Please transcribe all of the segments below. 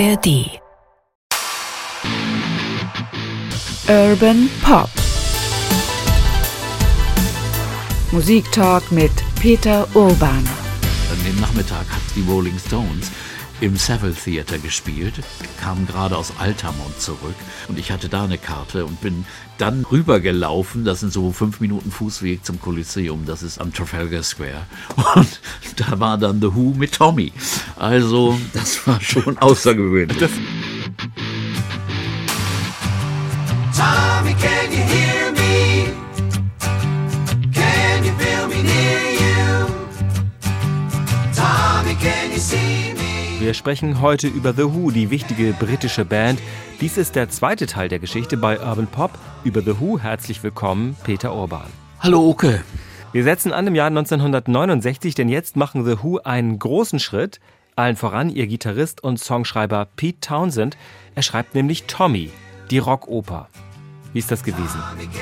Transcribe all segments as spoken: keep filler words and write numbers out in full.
R D. Urban Pop. Musiktalk mit Peter Urban. An dem Nachmittag hat die Rolling Stones im Savile Theater gespielt, kamen gerade aus Altamont zurück und ich hatte da eine Karte und bin dann rübergelaufen, das sind so fünf Minuten Fußweg zum Kolosseum, das ist am Trafalgar Square, und da war dann The Who mit Tommy, also das war schon außergewöhnlich. Das Tommy, can you hear me? Can you feel me near you? Tommy, can you see me? Wir sprechen heute über The Who, die wichtige britische Band. Dies ist der zweite Teil der Geschichte bei Urban Pop. Über The Who herzlich willkommen, Peter Urban. Hallo Oke. Wir setzen an im Jahr neunzehnhundertneunundsechzig, denn jetzt machen The Who einen großen Schritt. Allen voran ihr Gitarrist und Songschreiber Pete Townshend. Er schreibt nämlich Tommy, die Rockoper. Wie ist das gewesen?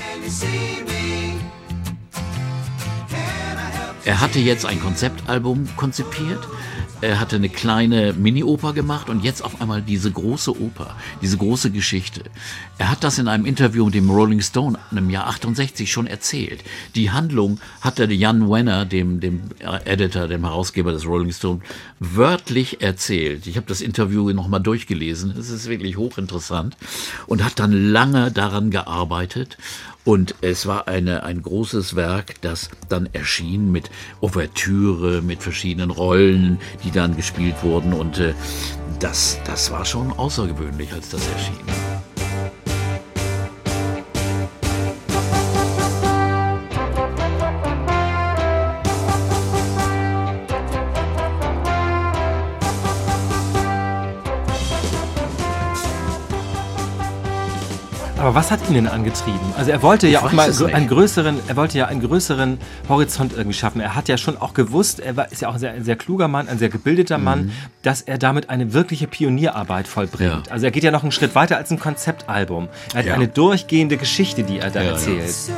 Er hatte jetzt ein Konzeptalbum konzipiert. Er hatte eine kleine Mini-Oper gemacht und jetzt auf einmal diese große Oper, diese große Geschichte. Er hat das in einem Interview mit dem Rolling Stone im Jahr achtundsechzig schon erzählt. Die Handlung hat er Jan Wenner, dem, dem Editor, dem Herausgeber des Rolling Stone, wörtlich erzählt. Ich habe das Interview nochmal durchgelesen, es ist wirklich hochinteressant, und hat dann lange daran gearbeitet. Und es war eine, ein großes Werk, das dann erschien mit Ouvertüre, mit verschiedenen Rollen, die dann gespielt wurden. Und äh, das, das war schon außergewöhnlich, als das erschien. Aber was hat ihn denn angetrieben? Also er wollte ja auch mal so einen größeren, er wollte ja einen größeren Horizont irgendwie schaffen. Er hat ja schon auch gewusst, er war, ist ja auch ein sehr, ein sehr kluger Mann, ein sehr gebildeter mhm. Mann, dass er damit eine wirkliche Pionierarbeit vollbringt. Ja. Also er geht ja noch einen Schritt weiter als ein Konzeptalbum. Er hat ja. eine durchgehende Geschichte, die er da ja, erzählt. Ja.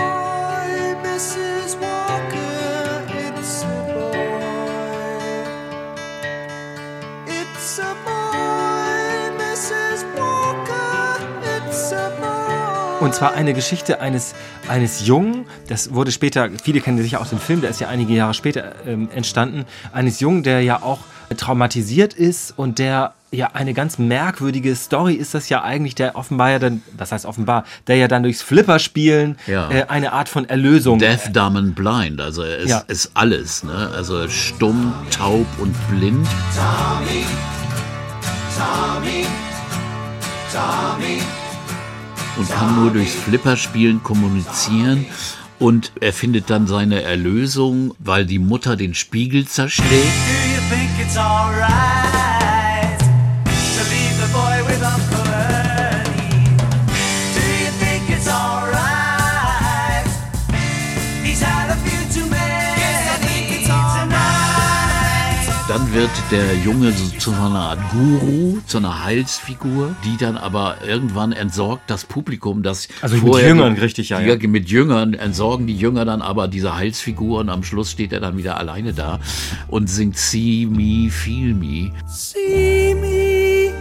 Und zwar eine Geschichte eines, eines Jungen, das wurde später, viele kennen sicher auch den Film, der ist ja einige Jahre später ähm, entstanden, eines Jungen, der ja auch traumatisiert ist und der ja eine ganz merkwürdige Story ist das ja eigentlich, der offenbar ja dann, was heißt offenbar, der ja dann durchs Flipperspielen ja. äh, eine Art von Erlösung. Deaf, dumb and blind, also er ist, ja. ist alles, ne? Also stumm, taub und blind. Tommy, Tommy, Tommy. Und kann nur durchs Flipperspielen kommunizieren. Und er findet dann seine Erlösung, weil die Mutter den Spiegel zerschlägt. Do you think it's all right to leave the boy with Uncle Ernie? Do you think it's all right? He's had a few too many. Yes, I think it's all right. Dann wird der Junge so zu einer Art Guru, zu einer Heilsfigur, die dann aber irgendwann entsorgt das Publikum, das also mit Jüngern, richtig, ja, ja. Mit Jüngern entsorgen die Jünger dann aber diese Heilsfigur und am Schluss steht er dann wieder alleine da und singt See Me, Feel Me. See me,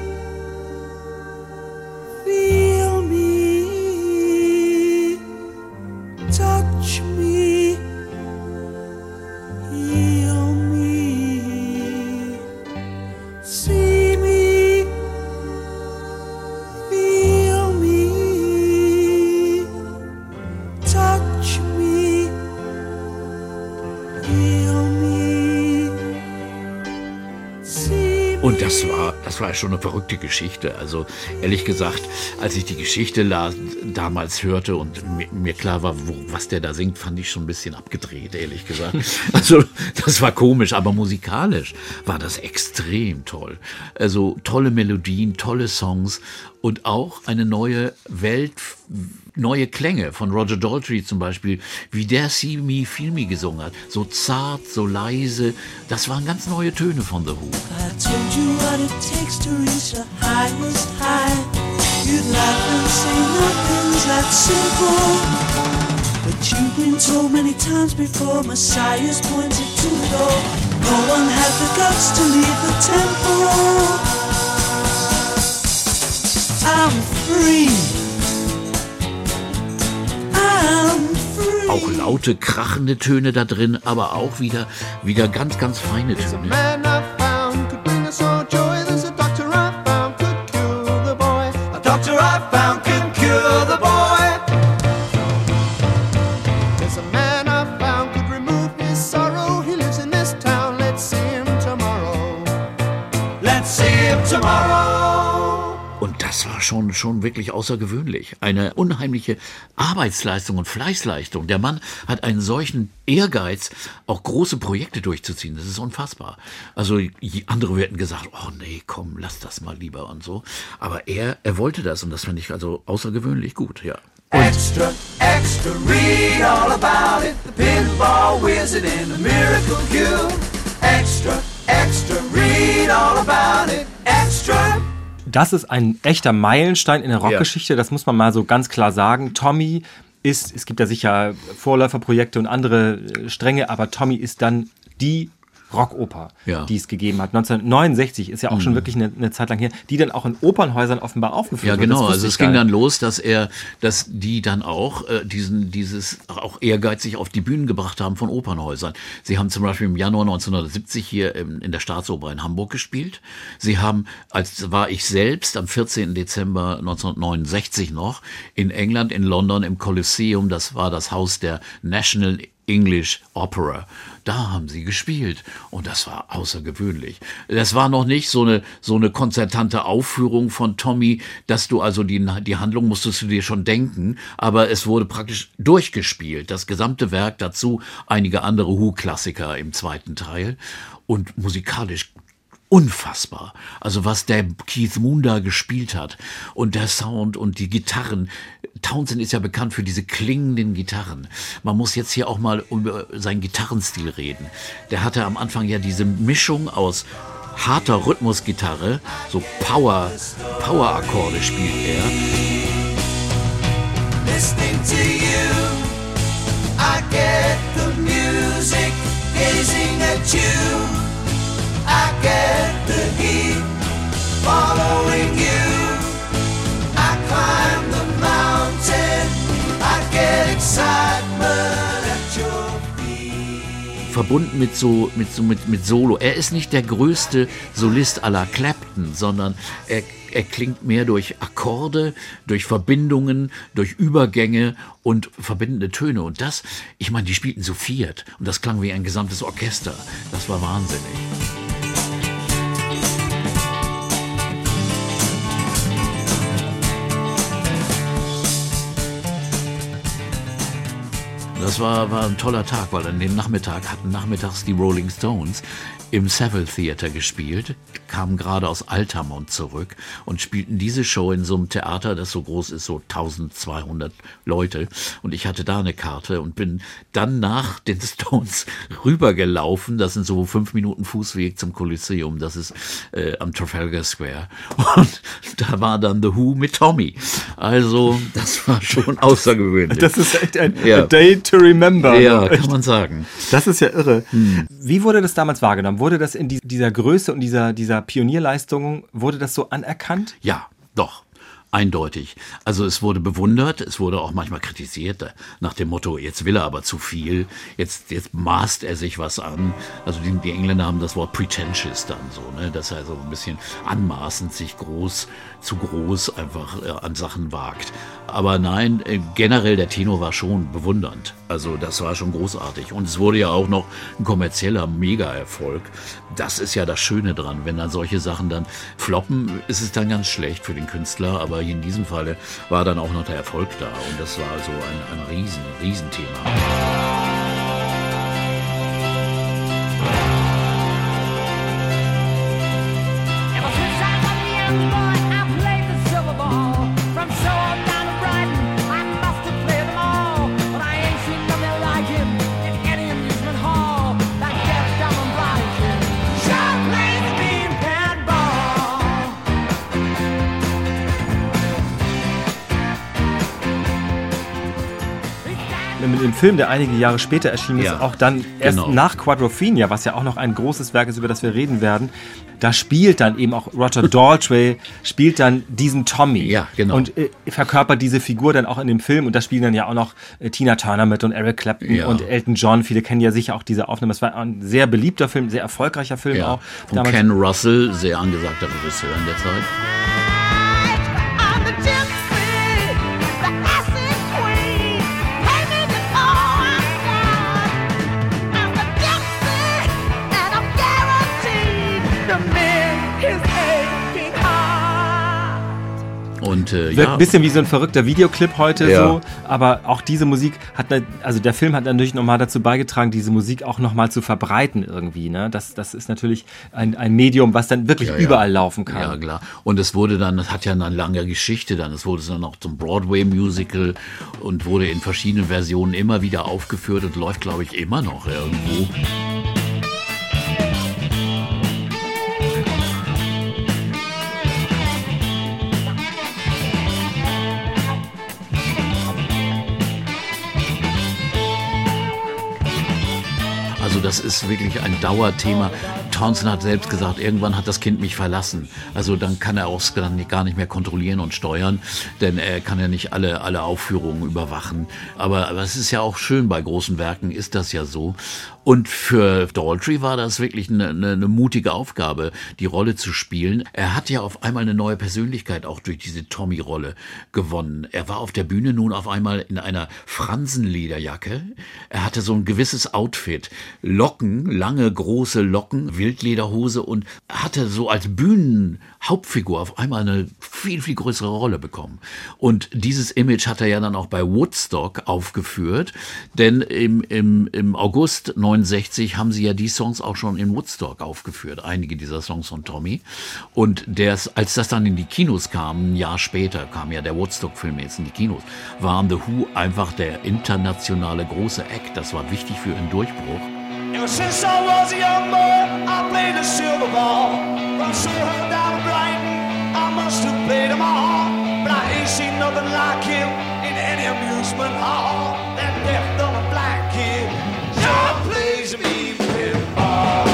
feel me, touch me, heal me, see me, feel me, touch me, heal me, see me. Und das war, das war schon eine verrückte Geschichte. Also ehrlich gesagt, als ich die Geschichte las, damals hörte und mir, mir klar war, wo, was der da singt, fand ich schon ein bisschen abgedreht, ehrlich gesagt. Also das war komisch, aber musikalisch war das extrem toll. Also tolle Melodien, tolle Songs und auch eine neue Welt, neue Klänge von Roger Daltrey zum Beispiel, wie der See Me, Feel Me gesungen hat. So zart, so leise. Das waren ganz neue Töne von The Who. I told you what it takes to reach the highest high. You'd laugh and say nothing's that simple. But you've been told many times before, Messiah's pointed to the door. No one had the guts to leave the temple. I'm free. I'm free. Auch laute, krachende Töne da drin, aber auch wieder, wieder ganz, ganz feine Töne. Und das war schon, schon wirklich außergewöhnlich. Eine unheimliche Arbeitsleistung und Fleißleistung. Der Mann hat einen solchen Ehrgeiz, auch große Projekte durchzuziehen. Das ist unfassbar. Also andere hätten gesagt, oh nee, komm, lass das mal lieber und so. Aber er, er wollte das und das fand ich also außergewöhnlich gut, ja. Und extra, extra, read all about it. The pinball wizard and the miracle cure. Extra, extra, read all about it. Extra. Das ist ein echter Meilenstein in der Rockgeschichte, das muss man mal so ganz klar sagen. Tommy ist, es gibt ja sicher Vorläuferprojekte und andere Stränge, aber Tommy ist dann die Rockoper, ja. die es gegeben hat. neunzehnhundertneunundsechzig ist ja auch mhm. schon wirklich eine, eine Zeit lang her, die dann auch in Opernhäusern offenbar aufgeführt wird. Ja, genau. Also es ging dann los, dass er, dass die dann auch äh, diesen, dieses auch ehrgeizig auf die Bühnen gebracht haben von Opernhäusern. Sie haben zum Beispiel im Januar neunzehnhundertsiebzig hier im, in der Staatsoper in Hamburg gespielt. Sie haben, als war ich selbst am vierzehnten Dezember neunzehnhundertneunundsechzig noch in England, in London im Colosseum. Das war das Haus der National English Opera. Da haben sie gespielt und das war außergewöhnlich. Das war noch nicht so eine so eine konzertante Aufführung von Tommy, dass du also die die Handlung musstest du dir schon denken, aber es wurde praktisch durchgespielt. Das gesamte Werk, dazu einige andere Who-Klassiker im zweiten Teil und musikalisch unfassbar. Also was der Keith Moon da gespielt hat und der Sound und die Gitarren. Townshend ist ja bekannt für diese klingenden Gitarren. Man muss jetzt hier auch mal über seinen Gitarrenstil reden. Der hatte am Anfang ja diese Mischung aus harter Rhythmusgitarre, so Power, Power-Akkorde spielt er. Listening to you, I get the music, gazing at you. I get the heat, following you. I climb the mountain, I get excitement at your feet. Verbunden mit so, mit so, mit, mit Solo. Er ist nicht der größte Solist à la Clapton, sondern er, er klingt mehr durch Akkorde, durch Verbindungen, durch Übergänge und verbindende Töne. Und das, ich meine, die spielten zu viert und das klang wie ein gesamtes Orchester. Das war wahnsinnig. Das war, war ein toller Tag, weil an dem Nachmittag hatten nachmittags die Rolling Stones im Saville Theater gespielt, kamen gerade aus Altamont zurück und spielten diese Show in so einem Theater, das so groß ist, so eintausendzweihundert Leute. Und ich hatte da eine Karte und bin dann nach den Stones rübergelaufen. Das sind so fünf Minuten Fußweg zum Kolosseum, das ist äh, am Trafalgar Square. Und da war dann The Who mit Tommy. Also das war schon außergewöhnlich. Das ist echt ein ja. Day to remember. Ja, kann man sagen. Das ist ja irre. Hm. Wie wurde das damals wahrgenommen? Wurde das in die, dieser Größe und dieser, dieser Pionierleistung, wurde das so anerkannt? Ja, doch. Eindeutig. Also es wurde bewundert, es wurde auch manchmal kritisiert, nach dem Motto, jetzt will er aber zu viel, jetzt, jetzt maßt er sich was an. Also die, die Engländer haben das Wort pretentious dann so, ne, dass er so ein bisschen anmaßend sich groß, zu groß einfach äh, an Sachen wagt. Aber nein, äh, generell der Tenor war schon bewundernd. Also das war schon großartig. Und es wurde ja auch noch ein kommerzieller Mega-Erfolg. Das ist ja das Schöne dran. Wenn dann solche Sachen dann floppen, ist es dann ganz schlecht für den Künstler. Aber hier in diesem Falle war dann auch noch der Erfolg da. Und das war also ein, ein riesen, Riesenthema. dem Film, der einige Jahre später erschienen ist, Ja, auch dann erst genau. nach Quadrophenia, was ja auch noch ein großes Werk ist, über das wir reden werden, da spielt dann eben auch Roger Daltrey, spielt dann diesen Tommy. Ja, genau. Und äh, verkörpert diese Figur dann auch in dem Film. Und da spielen dann ja auch noch äh, Tina Turner mit und Eric Clapton Ja. und Elton John. Viele kennen ja sicher auch diese Aufnahme. Es war ein sehr beliebter Film, sehr erfolgreicher Film Ja, auch. von Damals- Ken Russell, sehr angesagter Regisseur in der Zeit. I'm the gypsy, the acid queen. Pay me before I'm gone. I'm the gypsy, and I'm guaranteed to mend his aching heart. Und äh, ja. Wirkt ein bisschen wie so ein verrückter Videoclip heute Ja. so, aber auch diese Musik hat, ne- also der Film hat natürlich nochmal dazu beigetragen, diese Musik auch nochmal zu verbreiten irgendwie, ne? Das, das ist natürlich ein, ein Medium, was dann wirklich Ja, ja. überall laufen kann. Ja, klar. Und es wurde dann, das hat ja eine lange Geschichte dann, es wurde dann auch zum Broadway-Musical und wurde in verschiedenen Versionen immer wieder aufgeführt und läuft, glaube ich, immer noch irgendwo. Also das ist wirklich ein Dauerthema. Townsend hat selbst gesagt, irgendwann hat das Kind mich verlassen. Also dann kann er auch dann gar nicht mehr kontrollieren und steuern, denn er kann ja nicht alle, alle Aufführungen überwachen. Aber, aber es ist ja auch schön, bei großen Werken ist das ja so. Und für Daltrey war das wirklich eine, eine, eine mutige Aufgabe, die Rolle zu spielen. Er hat ja auf einmal eine neue Persönlichkeit auch durch diese Tommy-Rolle gewonnen. Er war auf der Bühne nun auf einmal in einer Fransenlederjacke. Er hatte so ein gewisses Outfit. Locken, lange, große Locken, Wildlederhose und hatte so als Bühnenhauptfigur auf einmal eine viel, viel größere Rolle bekommen. Und dieses Image hat er ja dann auch bei Woodstock aufgeführt, denn im, im, im August neunundsechzig haben sie ja die Songs auch schon in Woodstock aufgeführt, einige dieser Songs von Tommy. Und der, als das dann in die Kinos kam, ein Jahr später, kam ja der Woodstock-Film jetzt in die Kinos, waren The Who einfach der internationale große Act. Das war wichtig für ihren Durchbruch. Ever since I was a young boy, I played the silver ball. From Soho down to Brighton, I must have played them all. But I ain't seen nothing like him in any amusement hall. That deaf, dumb, and black kid sure plays a mean pinball.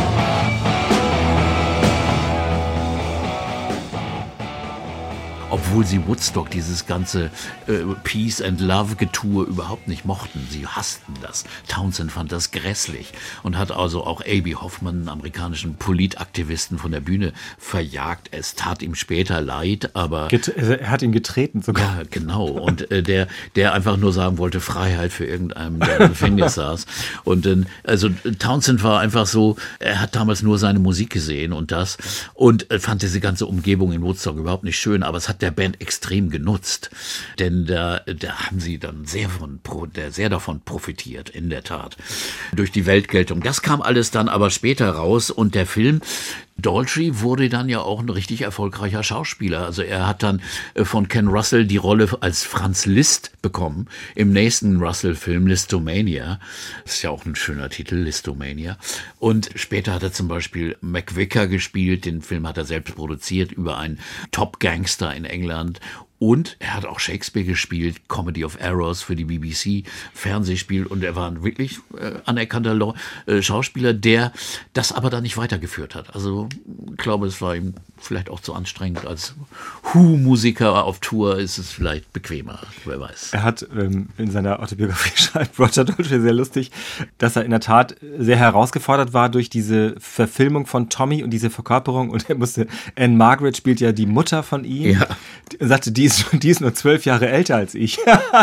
Obwohl sie Woodstock, dieses ganze äh, Peace and Love Getue überhaupt nicht mochten. Sie hassten das. Townsend fand das grässlich und hat also auch A B Hoffman, einen amerikanischen Politaktivisten, von der Bühne verjagt. Es tat ihm später leid, aber... Get- er hat ihn getreten sogar. Ja, genau. Und äh, der, der einfach nur sagen wollte, Freiheit für irgendeinen, der im Gefängnis saß. Und äh, also Townsend war einfach so, er hat damals nur seine Musik gesehen und das und äh, fand diese ganze Umgebung in Woodstock überhaupt nicht schön, aber es hat der Band extrem genutzt. Denn da, da haben sie dann sehr, von, sehr davon profitiert, in der Tat. Durch die Weltgeltung. Das kam alles dann aber später raus und der Film Daltrey wurde dann ja auch ein richtig erfolgreicher Schauspieler. Also er hat dann von Ken Russell die Rolle als Franz Liszt bekommen im nächsten Russell-Film Listomania. Das ist ja auch ein schöner Titel, Listomania. Und später hat er zum Beispiel McVicker gespielt. Den Film hat er selbst produziert über einen Top-Gangster in England. Und er hat auch Shakespeare gespielt, Comedy of Errors für die B B C, Fernsehspiel. Und er war ein wirklich äh, anerkannter Lo- äh, Schauspieler, der das aber dann nicht weitergeführt hat. Also ich glaube, es war ihm vielleicht auch zu anstrengend. Als Who-Musiker auf Tour ist es vielleicht bequemer, wer weiß. Er hat ähm, in seiner Autobiografie schreibt Roger Daltrey sehr lustig, dass er in der Tat sehr herausgefordert war durch diese Verfilmung von Tommy und diese Verkörperung. Und er musste, Anne Margaret spielt ja die Mutter von ihm. Ja. Er sagte, die ist, die ist nur zwölf Jahre älter als ich.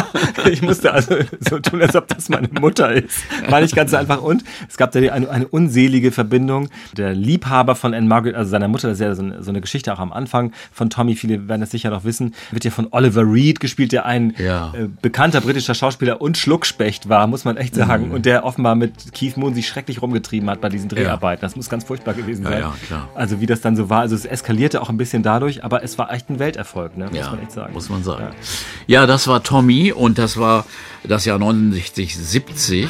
Ich musste also so tun, als ob das meine Mutter ist. War nicht ganz so einfach. Und es gab da eine, eine unselige Verbindung. Der Liebhaber von Anne Margaret, also seiner Mutter, das ist ja so eine, so eine Geschichte auch am Anfang von Tommy, viele werden das sicher noch wissen, wird ja von Oliver Reed gespielt, der ein Ja. äh, bekannter britischer Schauspieler und Schluckspecht war, muss man echt sagen. Mhm. Und der offenbar mit Keith Moon sich schrecklich rumgetrieben hat bei diesen Dreharbeiten. Das muss ganz furchtbar gewesen Ja, sein. ja, klar. Also wie das dann so war. Also es eskalierte auch ein bisschen dadurch, aber es war echt ein Welterfolg, ne? muss Ja, man echt sagen. muss man sagen. Ja. ja, das war Tommy und das war das Jahr neunundsechzig, siebzig.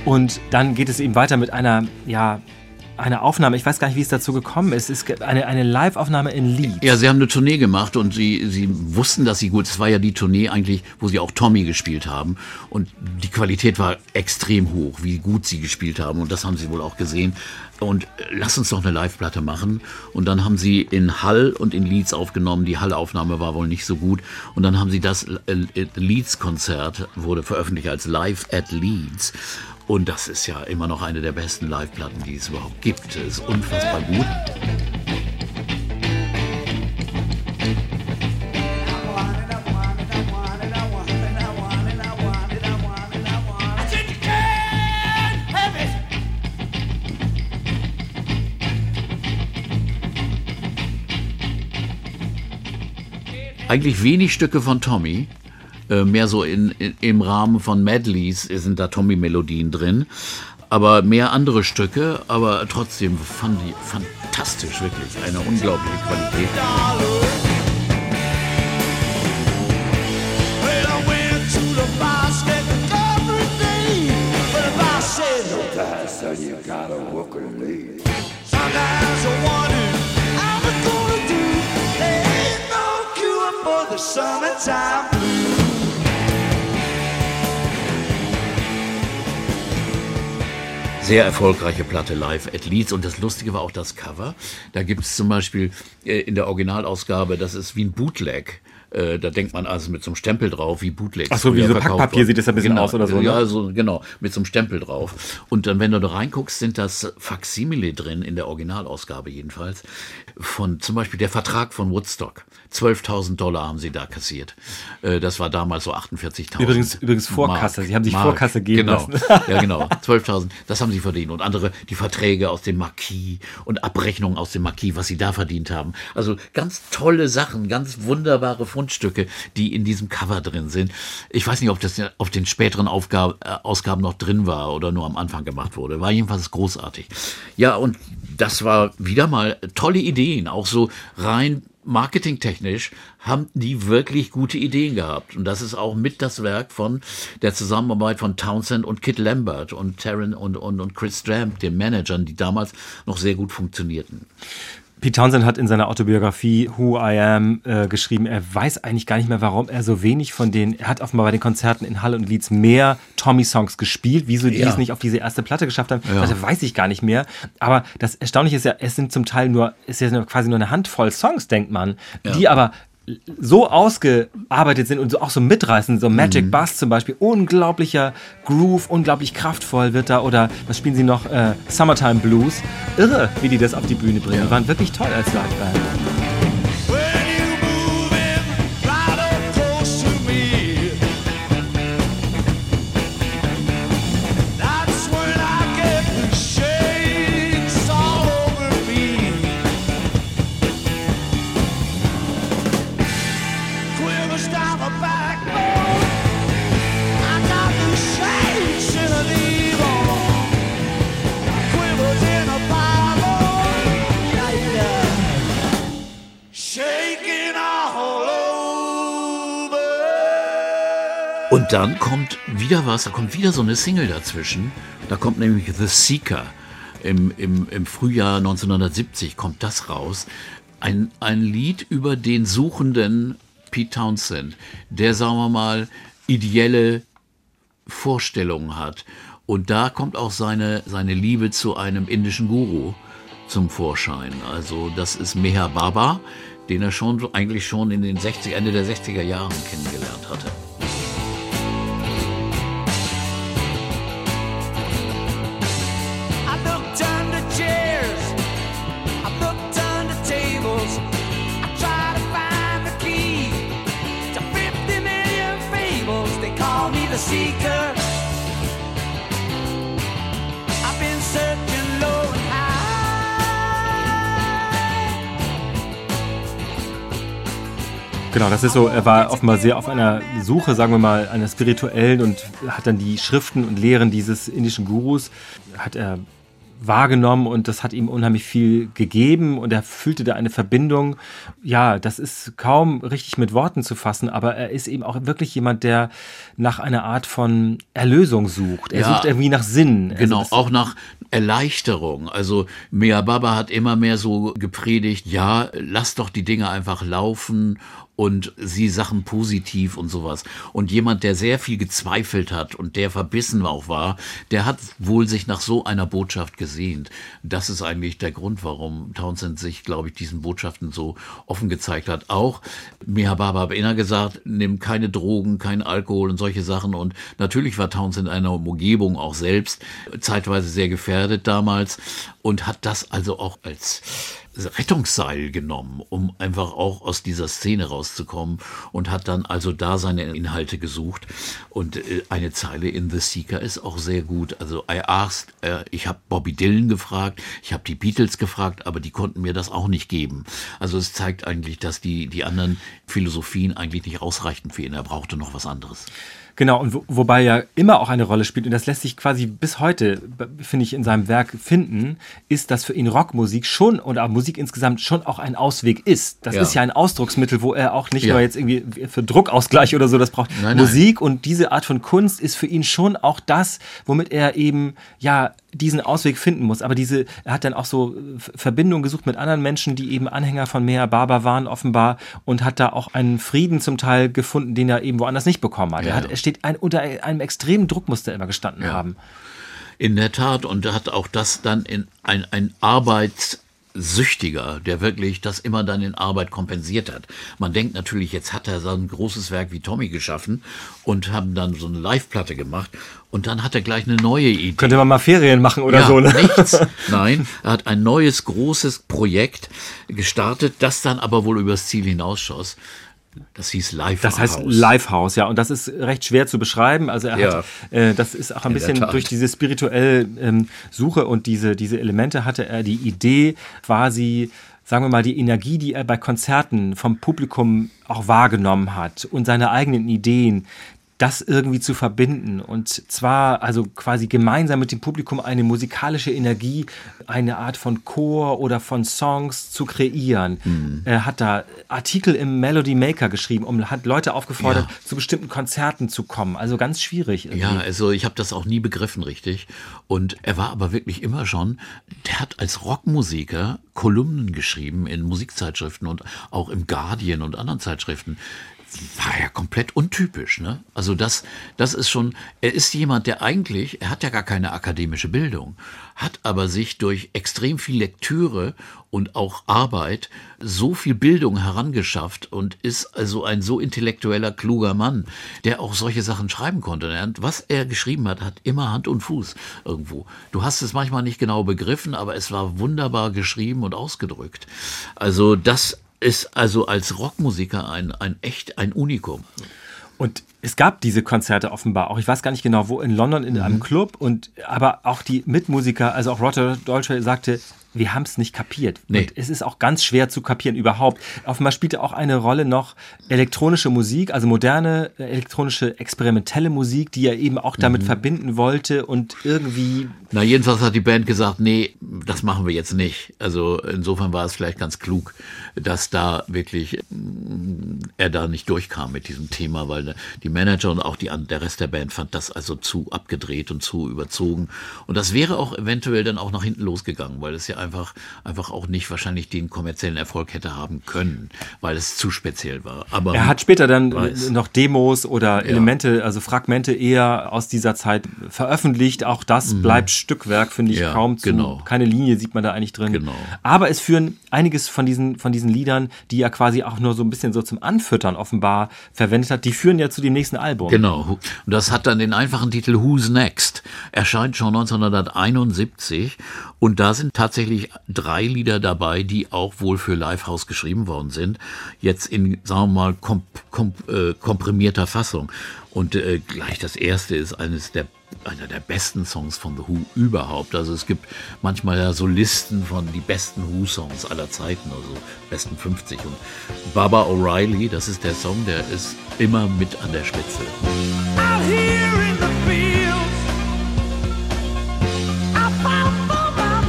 Und dann geht es eben weiter mit einer, ja, eine Aufnahme, ich weiß gar nicht, wie es dazu gekommen ist. Es ist eine, eine Live-Aufnahme in Leeds. Ja, sie haben eine Tournee gemacht und sie, sie wussten, dass sie gut, es war ja die Tournee eigentlich, wo sie auch Tommy gespielt haben und die Qualität war extrem hoch, wie gut sie gespielt haben und das haben sie wohl auch gesehen. Und lass uns doch eine Live-Platte machen. Und dann haben sie in Hull und in Leeds aufgenommen. Die Hull-Aufnahme war wohl nicht so gut. Und dann haben sie das äh, Leeds-Konzert, wurde veröffentlicht als Live at Leeds. Und das ist ja immer noch eine der besten Live-Platten, die es überhaupt gibt. Es ist unfassbar gut. Eigentlich wenig Stücke von Tommy. Mehr so in, in, im Rahmen von Medleys sind da Tommy-Melodien drin, aber mehr andere Stücke, aber trotzdem fand ich fantastisch, wirklich, eine unglaubliche Qualität. Sehr erfolgreiche Platte Live at Leeds und das Lustige war auch das Cover. Da gibt es zum Beispiel äh, in der Originalausgabe, das ist wie ein Bootleg. Äh, da denkt man also mit so einem Stempel drauf, wie Bootlegs. Ach so, wie so Packpapier worden. Sieht das ein bisschen genau, aus oder so, ne? Ja, so, genau, mit so einem Stempel drauf. Und dann, wenn du da reinguckst, sind das Faksimile drin, in der Originalausgabe jedenfalls, von zum Beispiel der Vertrag von Woodstock. zwölftausend Dollar haben sie da kassiert. Äh, das war damals so achtundvierzigtausend. Übrigens, übrigens Vorkasse, Mark, sie haben sich Mark, Vorkasse geben genau, lassen. Ja, genau, zwölftausend, das haben sie verdient. Und andere, die Verträge aus dem Marquis und Abrechnungen aus dem Marquis, was sie da verdient haben. Also ganz tolle Sachen, ganz wunderbare Fundstücke, die in diesem Cover drin sind. Ich weiß nicht, ob das auf den späteren Aufgaben, äh, Ausgaben noch drin war oder nur am Anfang gemacht wurde. War jedenfalls großartig. Ja, und das war wieder mal tolle Ideen, auch so rein marketingtechnisch haben die wirklich gute Ideen gehabt. Und das ist auch mit das Werk von der Zusammenarbeit von Townsend und Kit Lambert und Taron und, und, und Chris Stramp, den Managern, die damals noch sehr gut funktionierten. Pete Townsend hat in seiner Autobiografie Who I Am äh, geschrieben, er weiß eigentlich gar nicht mehr, warum er so wenig von den, er hat offenbar bei den Konzerten in Hull und Leeds mehr Tommy-Songs gespielt, wieso die ja. es nicht auf diese erste Platte geschafft haben, ja. das weiß ich gar nicht mehr. Aber das Erstaunliche ist ja, es sind zum Teil nur, es ist ja quasi nur eine Handvoll Songs, denkt man, ja. die aber so ausgearbeitet sind und so auch so mitreißen, so Magic mhm. Bass zum Beispiel, unglaublicher Groove, unglaublich kraftvoll wird da, oder was spielen sie noch, äh, Summertime Blues, irre, wie die das auf die Bühne bringen, ja. die waren wirklich toll als Liveband. Und dann kommt wieder was, da kommt wieder so eine Single dazwischen. Da kommt nämlich The Seeker. Im, im, im Frühjahr neunzehnhundertsiebzig kommt das raus. Ein, ein Lied über den suchenden Pete Townsend, der, sagen wir mal, ideelle Vorstellungen hat. Und da kommt auch seine, seine Liebe zu einem indischen Guru zum Vorschein. Also das ist Meher Baba, den er schon eigentlich schon in den sechziger, Ende der sechziger Jahren kennengelernt hatte. Genau, das ist so, er war offenbar sehr auf einer Suche, sagen wir mal, einer spirituellen, und hat dann die Schriften und Lehren dieses indischen Gurus, hat er wahrgenommen und das hat ihm unheimlich viel gegeben und er fühlte da eine Verbindung. Ja, das ist kaum richtig mit Worten zu fassen, aber er ist eben auch wirklich jemand, der nach einer Art von Erlösung sucht. Er Ja, sucht irgendwie nach Sinn. Genau, Also das, auch nach Erleichterung. Also Meher Baba hat immer mehr so gepredigt, ja, lass doch die Dinge einfach laufen und sieh Sachen positiv und sowas. Und jemand, der sehr viel gezweifelt hat und der verbissen auch war, der hat wohl sich nach so einer Botschaft gesehnt. Das ist eigentlich der Grund, warum Townshend sich, glaube ich, diesen Botschaften so offen gezeigt hat. Auch Meher Baba hat immer gesagt, nimm keine Drogen, kein Alkohol und solche Sachen. Und natürlich war Townshend in einer Umgebung auch selbst zeitweise sehr gefährdet damals und hat das also auch als Rettungsseil genommen, um einfach auch aus dieser Szene rauszukommen und hat dann also da seine Inhalte gesucht. Und äh, eine Zeile in The Seeker ist auch sehr gut. Also I asked, äh, ich habe Bobby Dylan gefragt, ich habe die Beatles gefragt, aber die konnten mir das auch nicht geben. Also es zeigt eigentlich, dass die, die anderen Philosophien eigentlich nicht ausreichten für ihn. Er brauchte noch was anderes. Genau, und wo, wobei ja immer auch eine Rolle spielt, und das lässt sich quasi bis heute, finde ich, in seinem Werk finden, ist, dass für ihn Rockmusik schon oder Musik insgesamt schon auch ein Ausweg ist. Das Ja. ist ja ein Ausdrucksmittel, wo er auch nicht Ja. nur jetzt irgendwie für Druckausgleich oder so das braucht. Nein, Musik und diese Art von Kunst ist für ihn schon auch das, womit er eben, ja, diesen Ausweg finden muss. Aber diese, er hat dann auch so Verbindungen gesucht mit anderen Menschen, die eben Anhänger von Meher Baba waren offenbar und hat da auch einen Frieden zum Teil gefunden, den er eben woanders nicht bekommen hat. Ja, er, hat ja. er steht ein, unter einem extremen Druck, muss er immer gestanden Ja. haben. In der Tat, und er hat auch das dann in ein, ein Arbeitssüchtiger, der wirklich das immer dann in Arbeit kompensiert hat. Man denkt natürlich, jetzt hat er so ein großes Werk wie Tommy geschaffen und haben dann so eine Live-Platte gemacht und dann hat er gleich eine neue Idee. Könnte man mal Ferien machen oder ja, so, ne? nichts. Nein, er hat ein neues, großes Projekt gestartet, das dann aber wohl übers Ziel hinausschoss. Das hieß Live Das heißt House. Livehouse, ja, und das ist recht schwer zu beschreiben. Also er Ja. hat, äh, das ist auch ein In der bisschen Tat. durch diese spirituelle ähm, Suche und diese, diese Elemente hatte er die Idee, quasi, sagen wir mal, die Energie, die er bei Konzerten vom Publikum auch wahrgenommen hat und seine eigenen Ideen, das irgendwie zu verbinden und zwar also quasi gemeinsam mit dem Publikum eine musikalische Energie, eine Art von Chor oder von Songs zu kreieren. Mhm. Er hat da Artikel im Melody Maker geschrieben und hat Leute aufgefordert, Ja. zu bestimmten Konzerten zu kommen. Also ganz schwierig. irgendwie. Ja, also ich habe das auch nie begriffen richtig. Und er war aber wirklich immer schon, der hat als Rockmusiker Kolumnen geschrieben in Musikzeitschriften und auch im Guardian und anderen Zeitschriften. War ja komplett untypisch, ne? Also das, das ist schon, er ist jemand, der eigentlich, er hat ja gar keine akademische Bildung, hat aber sich durch extrem viel Lektüre und auch Arbeit so viel Bildung herangeschafft und ist also ein so intellektueller, kluger Mann, der auch solche Sachen schreiben konnte. Und was er geschrieben hat, hat immer Hand und Fuß irgendwo. Du hast es manchmal nicht genau begriffen, aber es war wunderbar geschrieben und ausgedrückt. Also das ist also als Rockmusiker ein, ein echt ein Unikum. Und es gab diese Konzerte offenbar auch, ich weiß gar nicht genau wo, in London in einem Club und aber auch die Mitmusiker, also auch Roger Daltrey sagte, wir haben es nicht kapiert. Nee. Und es ist auch ganz schwer zu kapieren überhaupt. Offenbar spielte auch eine Rolle noch elektronische Musik, also moderne äh, elektronische experimentelle Musik, die er eben auch damit verbinden wollte und irgendwie... Na, jedenfalls hat die Band gesagt, nee, das machen wir jetzt nicht. Also insofern war es vielleicht ganz klug, dass da wirklich mm, er da nicht durchkam mit diesem Thema, weil die Manager und auch die, der Rest der Band fand das also zu abgedreht und zu überzogen. Und das wäre auch eventuell dann auch nach hinten losgegangen, weil es ja einfach, einfach auch nicht wahrscheinlich den kommerziellen Erfolg hätte haben können, weil es zu speziell war. Aber Er hat später dann weiß. noch Demos oder Ja. Elemente, also Fragmente eher aus dieser Zeit veröffentlicht. Auch das bleibt Stückwerk, finde ich, Ja, kaum zu. genau. Keine Linie sieht man da eigentlich drin. Genau. Aber es führen einiges von diesen, von diesen Liedern, die er quasi auch nur so ein bisschen so zum Anfüttern offenbar verwendet hat, die führen ja zu dem nächsten Album. Genau. Und das hat dann den einfachen Titel Who's Next? Erscheint schon neunzehnhunderteinundsiebzig. Und da sind tatsächlich drei Lieder dabei, die auch wohl für Livehouse geschrieben worden sind. Jetzt in, sagen wir mal, komp, komp, äh, komprimierter Fassung. Und äh, gleich das erste ist eines der einer der besten Songs von The Who überhaupt. Also es gibt manchmal ja so Listen von die besten Who-Songs aller Zeiten, also besten fünfzig. Und Baba O'Reilly, das ist der Song, der ist immer mit an der Spitze. Out here in the fields, I found for my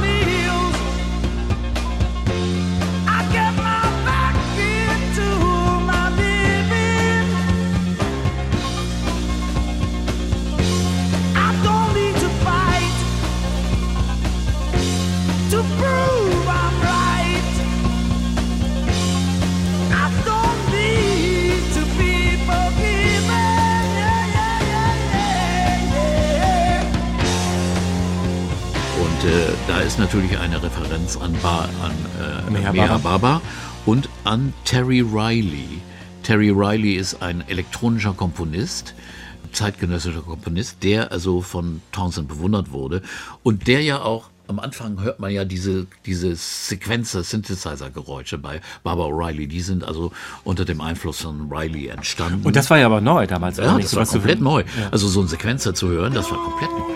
ist natürlich eine Referenz an, ba- an äh, Meher Meher Baba. Baba und an Terry Riley. Terry Riley ist ein elektronischer Komponist, zeitgenössischer Komponist, der also von Townshend bewundert wurde und der ja auch, am Anfang hört man ja diese, diese Sequenzer, Synthesizer-Geräusche bei Baba O'Reilly, die sind also unter dem Einfluss von Riley entstanden. Und das war ja aber neu damals. ja, nicht das so, war was du- komplett neu. Ja. Also so ein Sequenzer zu hören, das war komplett neu.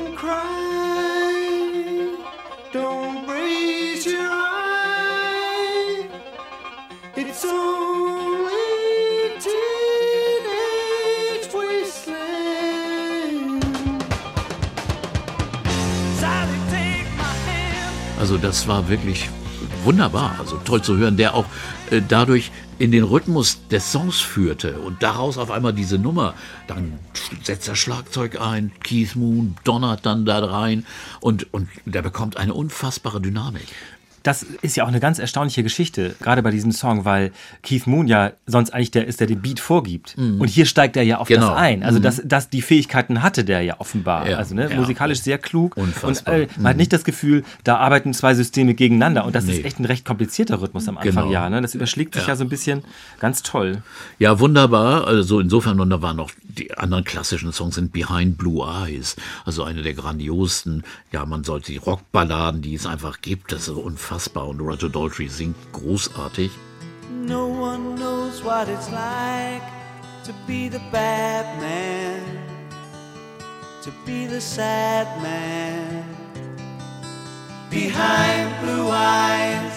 Don't raise your eye. It's only teenage wasteland. Sally, take my hand. Also das war wirklich wunderbar, also toll zu hören, der auch äh, dadurch in den Rhythmus des Songs führte und daraus auf einmal diese Nummer, dann setzt er Schlagzeug ein, Keith Moon donnert dann da rein und, und der bekommt eine unfassbare Dynamik. Das ist ja auch eine ganz erstaunliche Geschichte, gerade bei diesem Song, weil Keith Moon ja sonst eigentlich der ist, der den Beat vorgibt. Und hier steigt er ja auf Genau. das ein. Also das, das, die Fähigkeiten hatte der ja offenbar. Ja, Also ne, ja. musikalisch sehr klug. Unfassbar. Und äh, man hat nicht das Gefühl, da arbeiten zwei Systeme gegeneinander. Und das Nee. ist echt ein recht komplizierter Rhythmus am Anfang. Genau. Ja, ne? Das überschlägt sich ja. Ja. so ein bisschen. Ganz toll. Ja, wunderbar. Also insofern, und da waren noch die anderen klassischen Songs sind Behind Blue Eyes, also eine der grandiosten, ja, man sollte die Rockballaden, die es einfach gibt, das ist unfassbar. Und Roger Daltrey singt großartig. No one knows what it's like to be the bad man, to be the sad man. Behind blue eyes,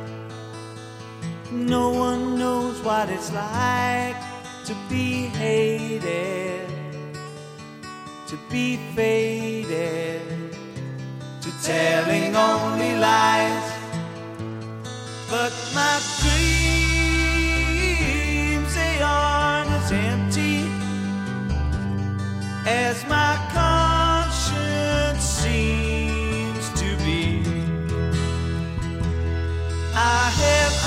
no one knows what it's like to be hated, to be faded, to telling only lies. But my dreams, they aren't as empty as my conscience seems to be. I have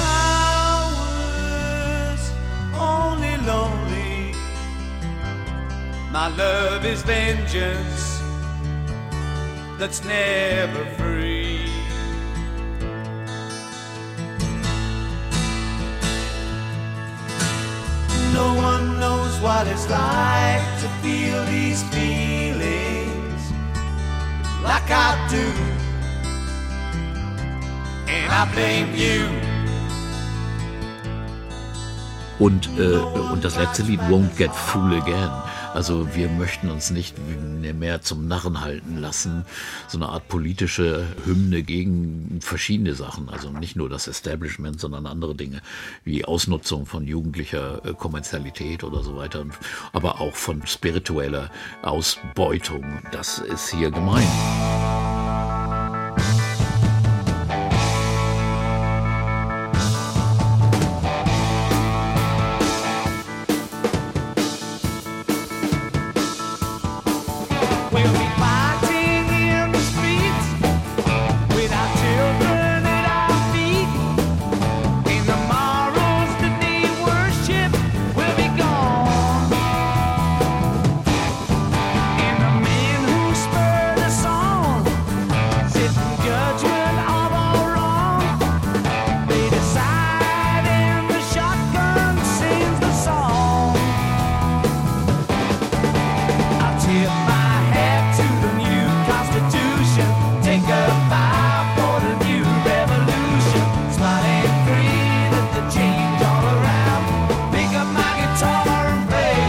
hours only lonely. My love is vengeance that's never free. No one knows what it's like to feel these feelings like I do. And I blame you. Und, äh, und das letzte Lied, Won't Get Fool Again. Also wir möchten uns nicht mehr zum Narren halten lassen. So eine Art politische Hymne gegen verschiedene Sachen. Also nicht nur das Establishment, sondern andere Dinge wie Ausnutzung von jugendlicher äh, Kommerzialität oder so weiter. Aber auch von spiritueller Ausbeutung. Das ist hier gemeint. We'll be fighting in the streets with our children at our feet. And tomorrow's the day worship will be gone. And the men who spurred us on sit in judgment of all wrong. They decide and the shotgun sings the song. I'll tip my hat to the new Constitution. Take a bow for the new revolution. Smile and grin at the change all around. Pick up my guitar and play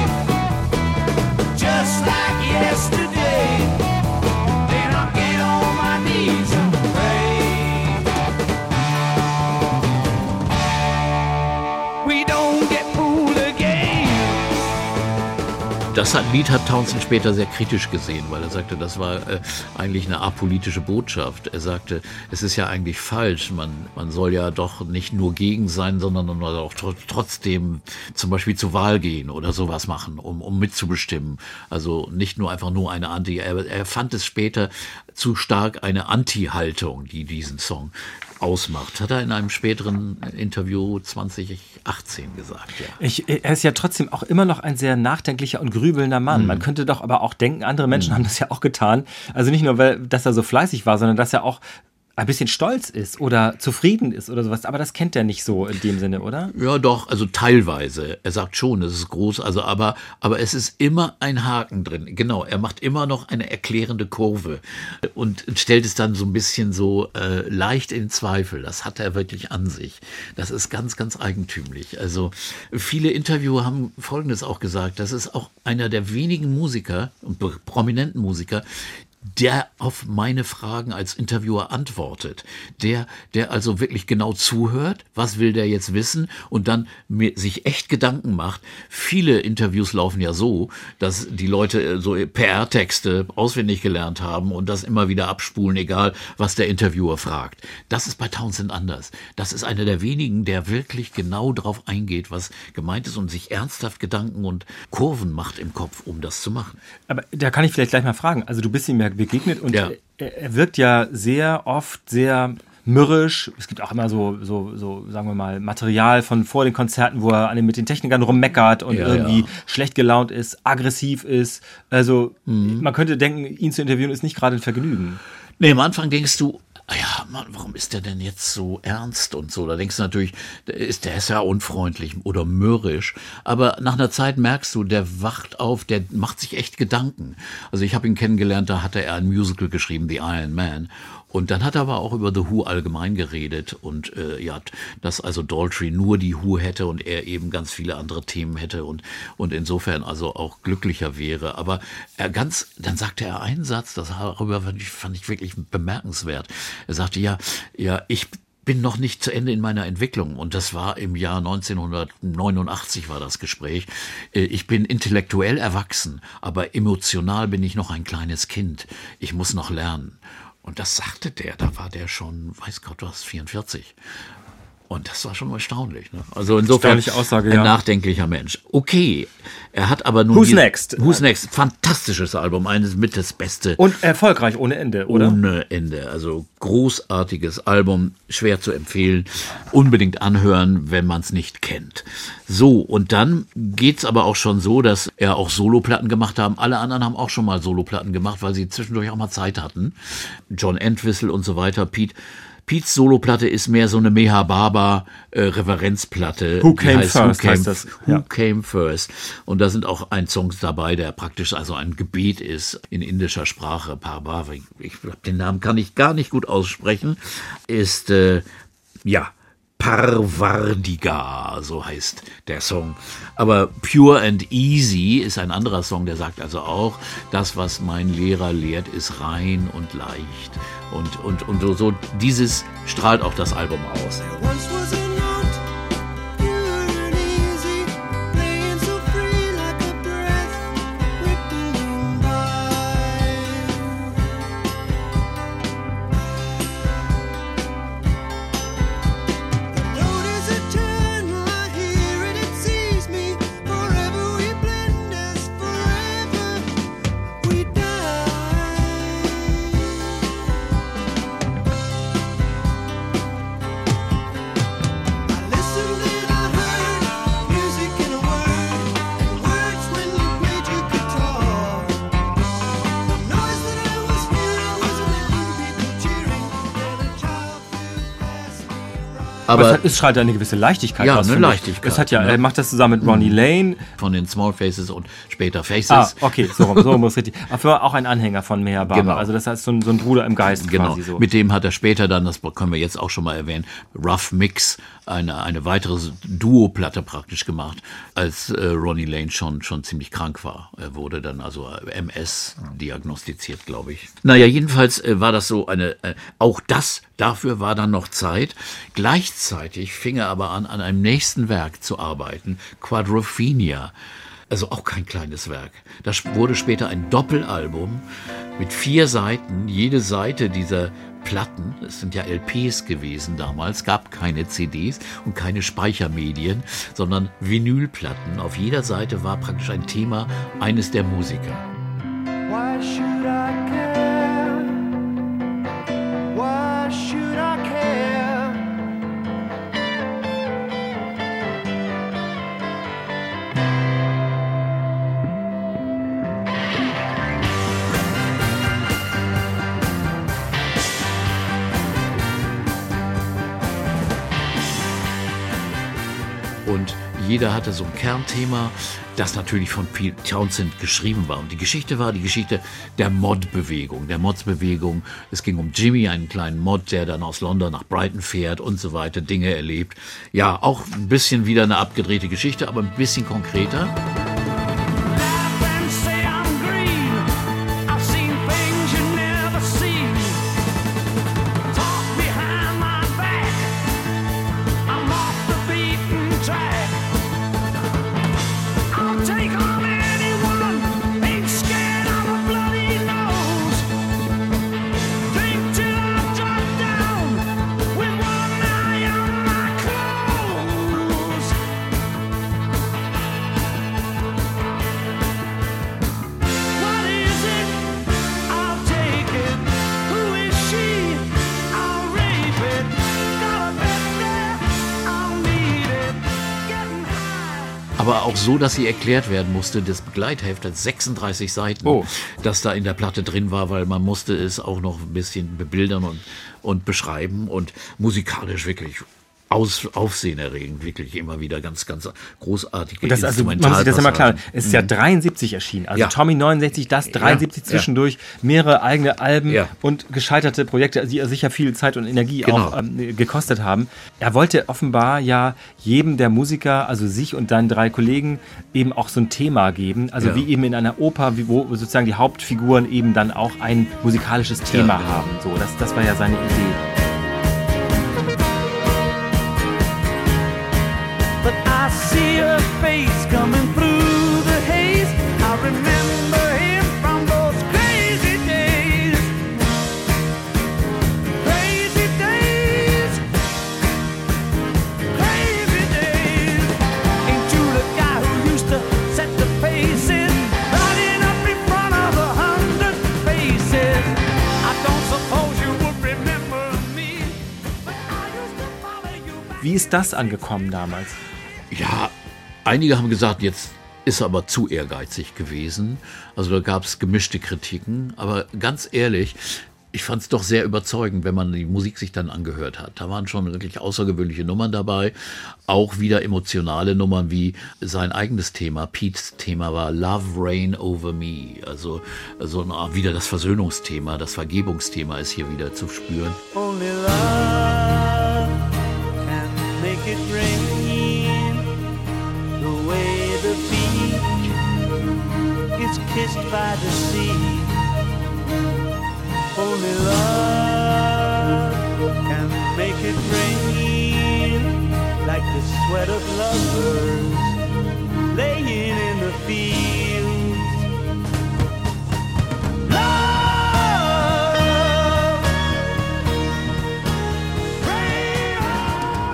just like yesterday. Then I'll get on my knees and pray. We don't get fooled again. Das hat- Lied hat Townshend später sehr kritisch gesehen, weil er sagte, das war äh, eigentlich eine apolitische Botschaft. Er sagte, es ist ja eigentlich falsch, man, man soll ja doch nicht nur gegen sein, sondern man soll auch tr- trotzdem zum Beispiel zur Wahl gehen oder sowas machen, um, um mitzubestimmen. Also nicht nur einfach nur eine Anti, er, er fand es später zu stark eine Anti-Haltung, die diesen Song ausmacht. Hat er in einem späteren Interview zwanzig achtzehn gesagt, ja. Ich, er ist ja trotzdem auch immer noch ein sehr nachdenklicher und grübelnder Mann. Man könnte doch aber auch denken, andere Menschen haben das ja auch getan. Also nicht nur, weil, dass er so fleißig war, sondern dass er auch ein bisschen stolz ist oder zufrieden ist oder sowas. Aber das kennt er nicht so in dem Sinne, oder? Ja, doch, also teilweise. Er sagt schon, es ist groß, also aber, aber es ist immer ein Haken drin. Genau, er macht immer noch eine erklärende Kurve und stellt es dann so ein bisschen so äh, leicht in Zweifel. Das hat er wirklich an sich. Das ist ganz, ganz eigentümlich. Also viele Interviewer haben Folgendes auch gesagt, das ist auch einer der wenigen Musiker und prominenten Musiker, der auf meine Fragen als Interviewer antwortet, der, der also wirklich genau zuhört, was will der jetzt wissen und dann mir, sich echt Gedanken macht. Viele Interviews laufen ja so, dass die Leute so P R-Texte auswendig gelernt haben und das immer wieder abspulen, egal was der Interviewer fragt. Das ist bei Townshend anders. Das ist einer der wenigen, der wirklich genau darauf eingeht, was gemeint ist und sich ernsthaft Gedanken und Kurven macht im Kopf, um das zu machen. Aber da kann ich vielleicht gleich mal fragen. Also du bist ihm ja begegnet und ja. er, er wirkt ja sehr oft sehr mürrisch. Es gibt auch immer so, so, so, sagen wir mal, Material von vor den Konzerten, wo er an den, mit den Technikern rummeckert und ja, irgendwie ja. schlecht gelaunt ist, aggressiv ist. Also mhm. man könnte denken, ihn zu interviewen ist nicht gerade ein Vergnügen. Nee, am Anfang denkst du, ja, Mann, warum ist der denn jetzt so ernst und so? Da denkst du natürlich, der ist, der ist ja unfreundlich oder mürrisch. Aber nach einer Zeit merkst du, der wacht auf, der macht sich echt Gedanken. Also ich habe ihn kennengelernt, da hatte er ein Musical geschrieben, The Iron Man. Und dann hat er aber auch über The Who allgemein geredet und äh, ja, dass also Daltrey nur die Who hätte und er eben ganz viele andere Themen hätte und und insofern also auch glücklicher wäre. Aber er ganz, dann sagte er einen Satz, das darüber fand ich, fand ich wirklich bemerkenswert. Er sagte ja, ja, ich bin noch nicht zu Ende in meiner Entwicklung und das war im Jahr neunzehnhundertneunundachtzig war das Gespräch. Ich bin intellektuell erwachsen, aber emotional bin ich noch ein kleines Kind. Ich muss noch lernen. Und das sagte der, da war der schon, weiß Gott was, vierundvierzig. Und das war schon erstaunlich. Ne? Also insofern Aussage, ein ja. nachdenklicher Mensch. Okay, er hat aber nun... Who's die, Next? Who's Next, fantastisches Album, eines mit das Beste. Und erfolgreich ohne Ende, oder? Ohne Ende, also großartiges Album, schwer zu empfehlen. Unbedingt anhören, wenn man es nicht kennt. So, und dann geht's aber auch schon so, dass er auch Soloplatten gemacht haben. Alle anderen haben auch schon mal Soloplatten gemacht, weil sie zwischendurch auch mal Zeit hatten. John Entwistle und so weiter, Pete... Pete's Soloplatte ist mehr so eine Meha Baba äh, Referenzplatte. Who Came heißt, First Who came, heißt das. Who Ja. Came First. Und da sind auch ein Song dabei, der praktisch also ein Gebet ist in indischer Sprache. Parabhava, ich, ich den Namen kann ich gar nicht gut aussprechen. Ist, äh, ja, Parvardiga, so heißt der Song. Aber Pure and Easy ist ein anderer Song, der sagt also auch, das, was mein Lehrer lehrt, ist rein und leicht. Und, und, und so, so dieses strahlt auch das Album aus. Once was a note, pure and easy, playing so free like a breath, rippling by. The note is eternal, I hear it, it sees me. Forever we blend as forever we die. Aber Aber es, hat, es strahlt eine gewisse Leichtigkeit Ja, aus. eine finde ich. Leichtigkeit, Es hat ja, ne? er macht das zusammen mit Ronnie Lane. von den Small Faces und später Faces. Ah, okay, so rum, so rum ist richtig. Aber auch ein Anhänger von Meher Baba. Genau. Also das heißt so ein, so ein Bruder im Geist Genau, quasi so. mit dem hat er später dann, das können wir jetzt auch schon mal erwähnen, Rough Mix, eine, eine weitere Duo-Platte praktisch gemacht, als äh, Ronnie Lane schon, schon ziemlich krank war. Er wurde dann also M S diagnostiziert, glaube ich. Naja, jedenfalls äh, war das so eine, äh, auch das, dafür war dann noch Zeit. Gleichzeitig fing er aber an, an einem nächsten Werk zu arbeiten, Quadrophenia. Also auch kein kleines Werk. Das wurde später ein Doppelalbum mit vier Seiten. Jede Seite dieser Platten, es sind ja L Ps gewesen damals, gab keine C Ds und keine Speichermedien, sondern Vinylplatten. Auf jeder Seite war praktisch ein Thema eines der Musiker. Why should I care? Why should I care? Und jeder hatte so ein Kernthema, das natürlich von Pete Townshend geschrieben war. Und die Geschichte war die Geschichte der Mod-Bewegung, der Mods-Bewegung. Es ging um Jimmy, einen kleinen Mod, der dann aus London nach Brighton fährt und so weiter, Dinge erlebt. Ja, auch ein bisschen wieder eine abgedrehte Geschichte, aber ein bisschen konkreter. Aber auch so, dass sie erklärt werden musste, das Begleitheft hat sechsunddreißig Seiten, oh. das da in der Platte drin war, weil man musste es auch noch ein bisschen bebildern und, und beschreiben und musikalisch wirklich aus, aufsehenerregend, wirklich immer wieder ganz, ganz großartige und das, also, man muss sich das immer klar, es ist ja dreiundsiebzig erschienen, also ja. Tommy neunundsechzig, das dreiundsiebzig ja. zwischendurch, ja. mehrere eigene Alben ja. und gescheiterte Projekte, die sicher viel Zeit und Energie genau. auch ähm, gekostet haben. Er wollte offenbar ja jedem der Musiker, also sich und deinen drei Kollegen, eben auch so ein Thema geben, also ja. wie eben in einer Oper, wie, wo sozusagen die Hauptfiguren eben dann auch ein musikalisches Thema ja, genau. haben. So, das, das war ja seine Idee. But I see her face coming through the haze. I remember him from those crazy days. Crazy days. Crazy days. Ain't you the guy who used to set the paces, running up in front of a hundred faces? I don't suppose you would remember me, but I used to follow you back. Wie ist das angekommen damals? Ja, einige haben gesagt, jetzt ist er aber zu ehrgeizig gewesen. Also da gab es gemischte Kritiken. Aber ganz ehrlich, ich fand es doch sehr überzeugend, wenn man die Musik sich dann angehört hat. Da waren schon wirklich außergewöhnliche Nummern dabei. Auch wieder emotionale Nummern wie sein eigenes Thema. Pete's Thema war Love Reign Over Me. Also, also wieder das Versöhnungsthema, das Vergebungsthema ist hier wieder zu spüren. Only love can make it rain. Kissed by the sea. Only love can make it rain, like the sweat of lovers laying in the fields. Love, rain on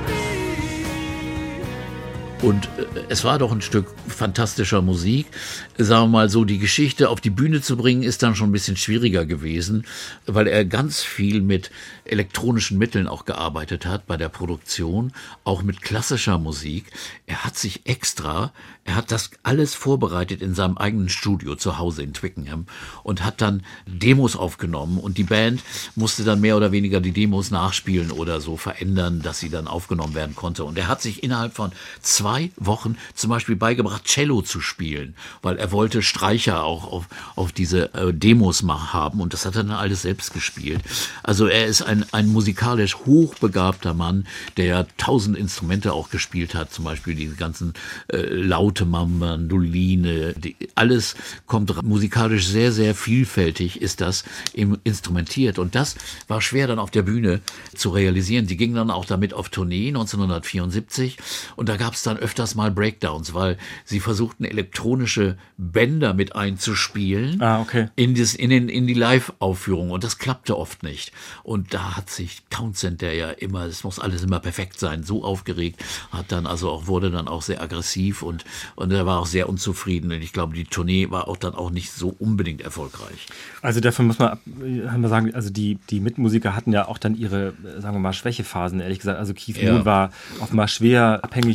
me. Und es war doch ein Stück fantastischer Musik. Sagen wir mal so, die Geschichte auf die Bühne zu bringen, ist dann schon ein bisschen schwieriger gewesen, weil er ganz viel mit elektronischen Mitteln auch gearbeitet hat bei der Produktion, auch mit klassischer Musik. Er hat sich extra, er hat das alles vorbereitet in seinem eigenen Studio zu Hause in Twickenham und hat dann Demos aufgenommen und die Band musste dann mehr oder weniger die Demos nachspielen oder so verändern, dass sie dann aufgenommen werden konnte. Und er hat sich innerhalb von zwei Wochen zum Beispiel beigebracht, Cello zu spielen, weil er wollte Streicher auch auf, auf diese äh, Demos mal haben und das hat er dann alles selbst gespielt. Also er ist ein, ein musikalisch hochbegabter Mann, der tausend Instrumente auch gespielt hat, zum Beispiel die ganzen äh, laute Mandoline, die, alles kommt musikalisch sehr, sehr vielfältig ist das im, instrumentiert und das war schwer dann auf der Bühne zu realisieren. Die gingen dann auch damit auf Tournee neunzehnhundertvierundsiebzig und da gab es dann öfters mal Breakdowns, weil sie versuchten, elektronische Bänder mit einzuspielen ah, okay. in, das, in, den, in die Live-Aufführung und das klappte oft nicht. Und da hat sich Townshend, der ja immer, es muss alles immer perfekt sein, so aufgeregt, hat dann also auch, wurde dann auch sehr aggressiv und, und er war auch sehr unzufrieden und ich glaube, die Tournee war auch dann auch nicht so unbedingt erfolgreich. Also dafür muss man, haben wir sagen, also die, die Mitmusiker hatten ja auch dann ihre, sagen wir mal, Schwächephasen, ehrlich gesagt. Also Keith ja. Moon war offenbar schwer abhängig auch ja. schon von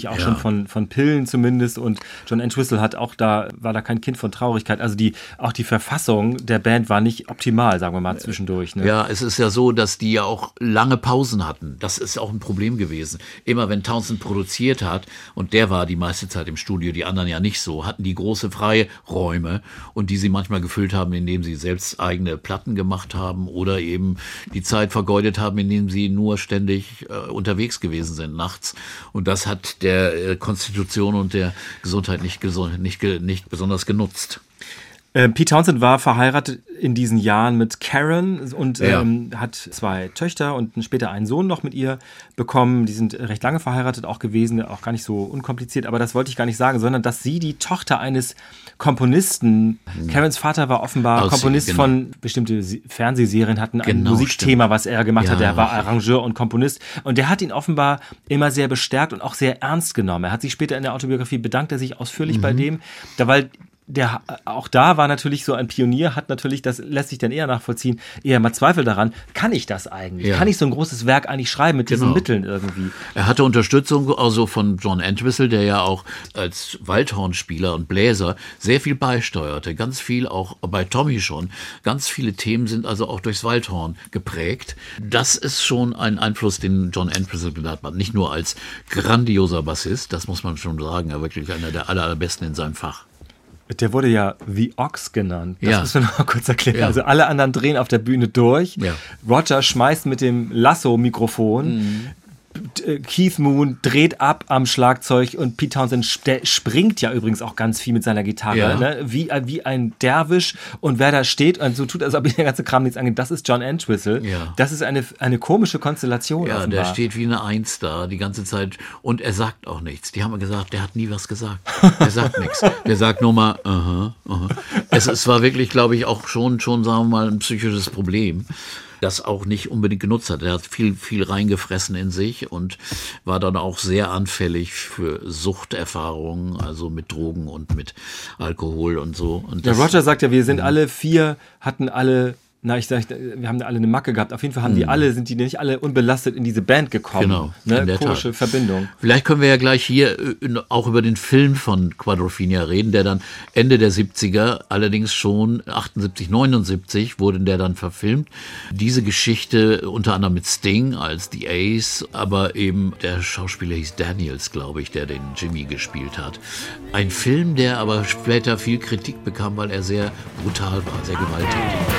von, von Pillen zumindest und John Entwistle hat auch da, war da kein Kind von Traurigkeit. Also die, auch die Verfassung der Band war nicht optimal, sagen wir mal, zwischendurch. Ne? Ja, es ist ja so, dass die ja auch lange Pausen hatten. Das ist auch ein Problem gewesen. Immer wenn Townshend produziert hat, und der war die meiste Zeit im Studio, die anderen ja nicht so, hatten die große freie Räume und die sie manchmal gefüllt haben, indem sie selbst eigene Platten gemacht haben oder eben die Zeit vergeudet haben, indem sie nur ständig äh, unterwegs gewesen sind nachts. Und das hat der äh, Konstitution und der Gesundheit nicht, gesund, nicht, nicht besonders genutzt. Äh, Pete Townshend war verheiratet in diesen Jahren mit Karen und Ja. ähm, hat zwei Töchter und später einen Sohn noch mit ihr bekommen. Die sind recht lange verheiratet auch gewesen, auch gar nicht so unkompliziert, aber das wollte ich gar nicht sagen, sondern dass sie die Tochter eines Komponisten, mhm. Karens Vater war offenbar Aus- Komponist genau. von bestimmte Se- Fernsehserien, hatten ein Genau, Musikthema, stimmt. was er gemacht Ja. hat. Der war Arrangeur und Komponist und der hat ihn offenbar immer sehr bestärkt und auch sehr ernst genommen. Er hat sich später in der Autobiografie bedankt, er sich ausführlich Mhm. bei dem, da weil der auch da war natürlich so ein Pionier, hat natürlich, das lässt sich dann eher nachvollziehen, eher mal Zweifel daran, kann ich das eigentlich? Ja. Kann ich so ein großes Werk eigentlich schreiben mit diesen Genau. Mitteln irgendwie? Er hatte Unterstützung also von John Entwistle, der ja auch als Waldhornspieler und Bläser sehr viel beisteuerte. Ganz viel auch bei Tommy schon. Ganz viele Themen sind also auch durchs Waldhorn geprägt. Das ist schon ein Einfluss, den John Entwistle genannt hat. Nicht nur als grandioser Bassist, das muss man schon sagen, er wirklich einer der aller, allerbesten in seinem Fach. Der wurde ja The Ox genannt. Das Ja. müssen wir noch mal kurz erklären. Ja. Also alle anderen drehen auf der Bühne durch. Ja. Roger schmeißt mit dem Lasso-Mikrofon. Mhm. Keith Moon dreht ab am Schlagzeug und Pete Townshend, der springt ja übrigens auch ganz viel mit seiner Gitarre, Ja. ne? wie, wie ein Derwisch, und wer da steht und so tut, als ob ihm der ganze Kram nichts angeht, das ist John Entwistle. Ja. Das ist eine, eine komische Konstellation Ja, offenbar. der steht wie eine Eins da die ganze Zeit und er sagt auch nichts. Die haben gesagt, der hat nie was gesagt. Der sagt nichts. Der sagt nur mal, aha, aha. Es, es war wirklich, glaube ich, auch schon, schon, sagen wir mal, ein psychisches Problem, das auch nicht unbedingt genutzt hat. Er hat viel, viel reingefressen in sich und war dann auch sehr anfällig für Suchterfahrungen, also mit Drogen und mit Alkohol und so. Und Der das- Roger sagt ja, wir sind alle vier, hatten alle, na ich sag, wir haben alle eine Macke gehabt. Auf jeden Fall haben die alle, sind die nicht alle unbelastet in diese Band gekommen. Genau, Ne? in der Komische Tat. Verbindung. Vielleicht können wir ja gleich hier äh, auch über den Film von Quadrophenia reden, der dann Ende der siebziger, allerdings schon achtundsiebzig, neunundsiebzig wurde der dann verfilmt. Diese Geschichte unter anderem mit Sting als The Ace, aber eben der Schauspieler hieß Daniels, glaube ich, der den Jimmy gespielt hat. Ein Film, der aber später viel Kritik bekam, weil er sehr brutal war, sehr gewalttätig.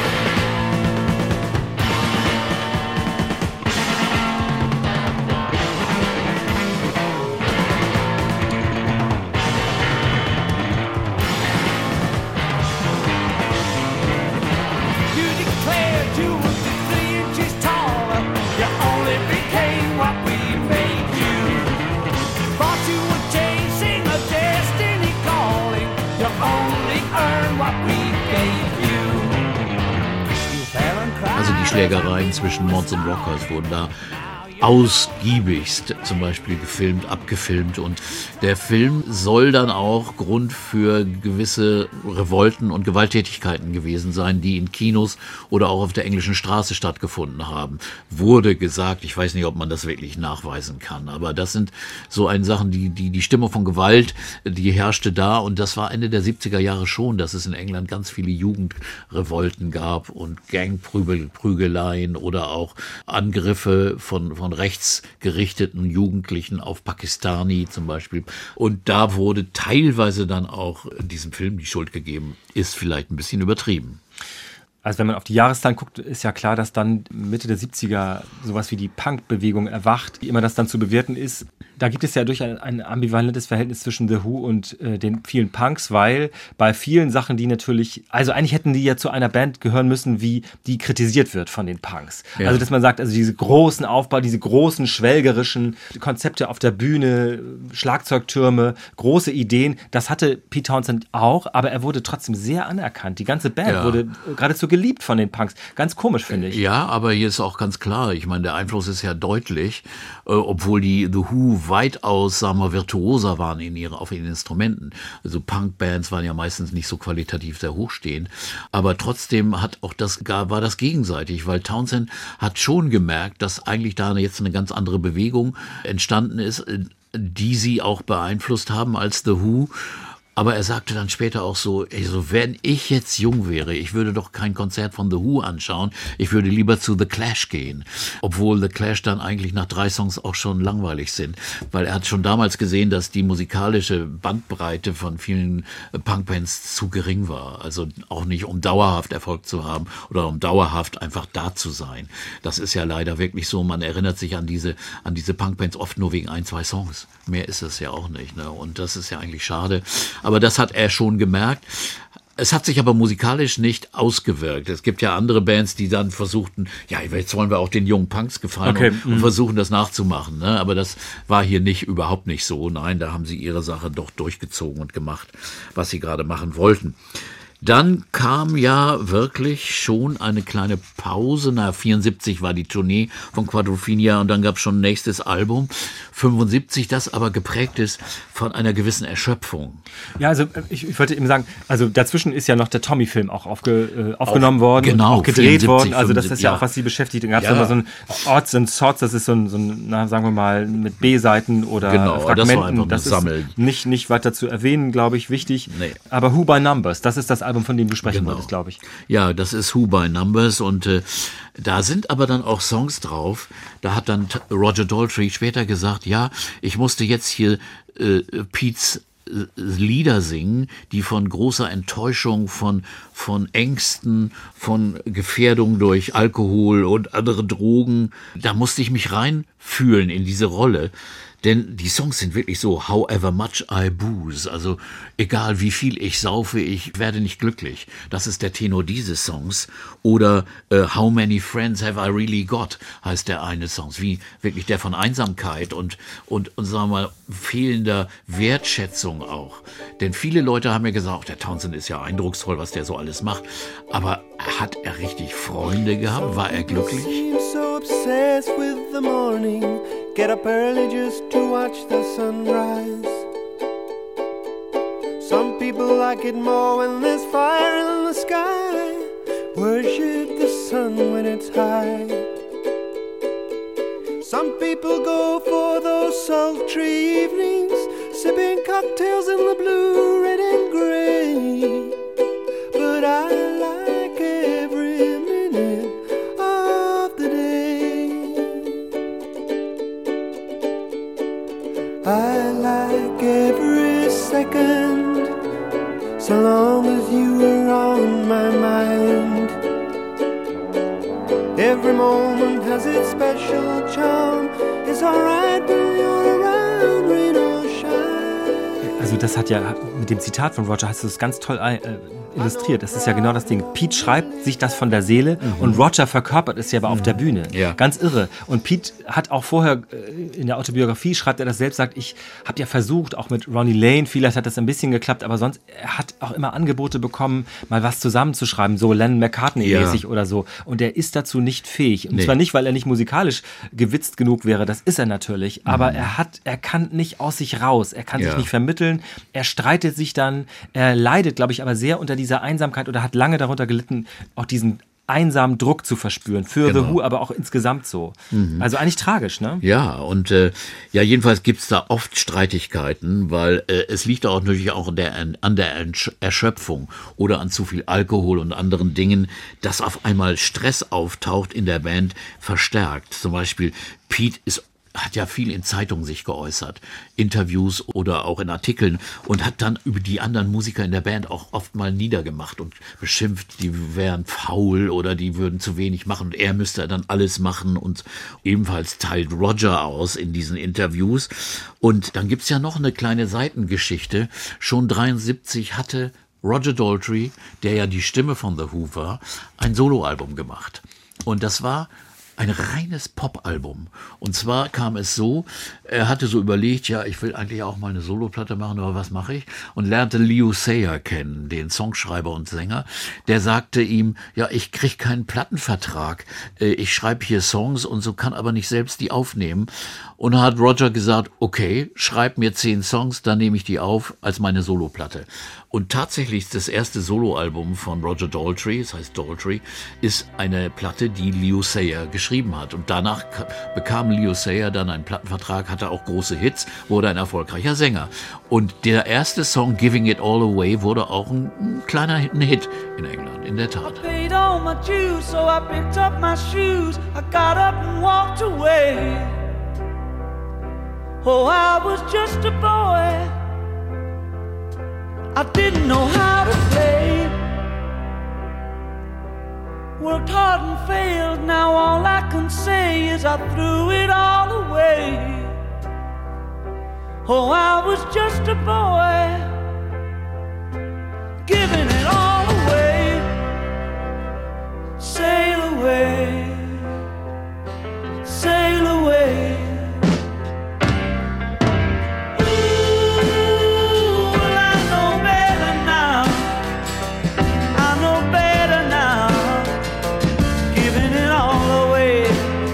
You declared you would be three inches taller. You only became what we made you. Thought you were chasing a destiny calling. You only earned what we gave you. You fell and cried. Also die Schlägereien zwischen Mods und Rockers wurden da ausgiebigst zum Beispiel gefilmt, abgefilmt, und der Film soll dann auch Grund für gewisse Revolten und Gewalttätigkeiten gewesen sein, die in Kinos oder auch auf der englischen Straße stattgefunden haben. Wurde gesagt, ich weiß nicht, ob man das wirklich nachweisen kann, aber das sind so ein Sachen, die, die, die Stimmung von Gewalt, die herrschte da, und das war Ende der siebziger Jahre schon, dass es in England ganz viele Jugendrevolten gab und Gangprügeleien oder auch Angriffe von, von rechtsgerichteten Jugendlichen auf Pakistani zum Beispiel. Und da wurde teilweise dann auch diesem Film die Schuld gegeben. Ist vielleicht ein bisschen übertrieben. Also wenn man auf die Jahreszahlen guckt, ist ja klar, dass dann Mitte der siebziger sowas wie die Punk-Bewegung erwacht. Wie immer das dann zu bewerten ist, da gibt es ja durch ein, ein ambivalentes Verhältnis zwischen The Who und äh, den vielen Punks, weil bei vielen Sachen, die natürlich, also eigentlich hätten die ja zu einer Band gehören müssen, wie die kritisiert wird von den Punks. Ja. Also dass man sagt, also diese großen Aufbau, diese großen schwelgerischen Konzepte auf der Bühne, Schlagzeugtürme, große Ideen, das hatte Pete Townshend auch, aber er wurde trotzdem sehr anerkannt. Die ganze Band Ja. wurde geradezu geliebt von den Punks. Ganz komisch, finde ich. Ja, aber hier ist auch ganz klar, ich meine, der Einfluss ist ja deutlich, äh, obwohl die The Who weitaus, sagen wir, virtuoser waren in ihre, auf ihren Instrumenten. Also Punkbands waren ja meistens nicht so qualitativ sehr hochstehend, aber trotzdem hat auch das, war das gegenseitig, weil Townshend hat schon gemerkt, dass eigentlich da jetzt eine ganz andere Bewegung entstanden ist, die sie auch beeinflusst haben als The Who. Aber er sagte dann später auch so, also wenn ich jetzt jung wäre, ich würde doch kein Konzert von The Who anschauen, ich würde lieber zu The Clash gehen. Obwohl The Clash dann eigentlich nach drei Songs auch schon langweilig sind. Weil er hat schon damals gesehen, dass die musikalische Bandbreite von vielen Punkbands zu gering war. Also auch nicht, um dauerhaft Erfolg zu haben oder um dauerhaft einfach da zu sein. Das ist ja leider wirklich so, man erinnert sich an diese, an diese Punkbands oft nur wegen ein, zwei Songs. Mehr ist es ja auch nicht, ne? Und das ist ja eigentlich schade. Aber das hat er schon gemerkt. Es hat sich aber musikalisch nicht ausgewirkt. Es gibt ja andere Bands, die dann versuchten, ja, jetzt wollen wir auch den jungen Punks gefallen okay. und, und versuchen das nachzumachen. Ne? Aber das war hier nicht, überhaupt nicht so. Nein, da haben sie ihre Sache doch durchgezogen und gemacht, was sie gerade machen wollten. Dann kam ja wirklich schon eine kleine Pause. Na, vierundsiebzig war die Tournee von Quadrophenia und dann gab es schon ein nächstes Album. fünfundsiebzig, das aber geprägt ist von einer gewissen Erschöpfung. Ja, also ich, ich wollte eben sagen, also dazwischen ist ja noch der Tommy-Film auch aufge, äh, aufgenommen auch, worden, genau, auch gedreht worden. Also das fünfundsiebzig, ist ja, ja auch, was sie beschäftigt. Dann gab es ja. immer so ein Orts and Sorts, das ist so ein, so ein na, sagen wir mal, mit B-Seiten oder genau, Fragmenten. Das war einfach das ist Sammel. nicht, nicht weiter zu erwähnen, glaube ich, wichtig. Nee. Aber Who by Numbers, das ist das Album, von dem du sprechen Genau. wolltest, glaube ich. Ja, das ist Who by Numbers und äh, da sind aber dann auch Songs drauf. Da hat dann Roger Daltrey später gesagt, ja, ich musste jetzt hier äh, Pete's äh, Lieder singen, die von großer Enttäuschung, von, von Ängsten, von Gefährdung durch Alkohol und andere Drogen, da musste ich mich reinfühlen in diese Rolle. Denn die Songs sind wirklich so, however much I booze, also egal wie viel ich saufe, ich werde nicht glücklich. Das ist der Tenor dieses Songs. Oder uh, How many friends have I really got, heißt der eine Song. Wie wirklich der von Einsamkeit und, und, und sagen wir mal, fehlender Wertschätzung auch. Denn viele Leute haben ja gesagt, der Townshend ist ja eindrucksvoll, was der so alles macht. Aber hat er richtig Freunde gehabt? War er glücklich? So obsessed with the morning, get up early just to watch the sunrise. Some people like it more when there's fire in the sky, worship the sun when it's high. Some people go for those sultry evenings, sipping cocktails in the blue, red and gray. But I like every minute of the day. I like every second, so long as you are on my mind. Every moment has its special charm. It's alright when you're around, rain or shine. Also das hat ja, mit dem Zitat von Roger hast du es ganz toll äh, illustriert. Das ist ja genau das Ding. Pete schreibt sich das von der Seele mhm. und Roger verkörpert es ja aber mhm. auf der Bühne. Ja. Ganz irre. Und Pete hat auch vorher äh, in der Autobiografie, schreibt er das selbst, sagt, ich habe ja versucht, auch mit Ronnie Lane, vielleicht hat das ein bisschen geklappt, aber sonst, er hat auch immer Angebote bekommen, mal was zusammenzuschreiben, so Lennon McCartney-mäßig ja. oder so. Und er ist dazu nicht fähig. Und nee. zwar nicht, weil er nicht musikalisch gewitzt genug wäre, das ist er natürlich, mhm. aber er hat, er kann nicht aus sich raus, er kann ja. sich nicht vermitteln, er streitet sich dann, er leidet, glaube ich, aber sehr unter dieser Einsamkeit oder hat lange darunter gelitten, auch diesen einsamen Druck zu verspüren. Für genau. The Who, aber auch insgesamt so. Mhm. Also eigentlich tragisch, ne? Ja, und äh, ja, jedenfalls gibt's da oft Streitigkeiten, weil äh, es liegt auch natürlich auch der, an der Erschöpfung oder an zu viel Alkohol und anderen Dingen, dass auf einmal Stress auftaucht in der Band, verstärkt. Zum Beispiel Pete ist hat ja viel in Zeitungen sich geäußert, Interviews oder auch in Artikeln und hat dann über die anderen Musiker in der Band auch oft mal niedergemacht und beschimpft, die wären faul oder die würden zu wenig machen und er müsste dann alles machen und ebenfalls teilt Roger aus in diesen Interviews. Und dann gibt's ja noch eine kleine Seitengeschichte. Schon dreiundsiebzig hatte Roger Daltrey, der ja die Stimme von The Who war, ein Soloalbum gemacht. Und das war ein reines Pop-Album. Und zwar kam es so, er hatte so überlegt, ja, ich will eigentlich auch mal eine Soloplatte machen, aber was mache ich? Und lernte Leo Sayer kennen, den Songschreiber und Sänger. Der sagte ihm, ja, ich kriege keinen Plattenvertrag. Ich schreibe hier Songs und so, kann aber nicht selbst die aufnehmen. Und da hat Roger gesagt, okay, schreib mir zehn Songs, dann nehme ich die auf als meine Soloplatte. Und tatsächlich das erste Soloalbum von Roger Daltrey, das heißt Daltrey, ist eine Platte, die Leo Sayer geschrieben geschrieben hat. Und danach k- bekam Leo Sayer dann einen Plattenvertrag, hatte auch große Hits, wurde ein erfolgreicher Sänger. Und der erste Song, Giving It All Away, wurde auch ein, ein kleiner Hit, ein Hit in England, in der Tat. Paid all my dues, so I picked up my shoes. I got up and walked away. Oh, I was just a boy. I didn't know how to play. Worked hard and failed. Now all I can say is I threw it all away. Oh, I was just a boy, giving it all away. Sail away, sail away. Ooh, well, I know better now. I know better now. Giving it all away.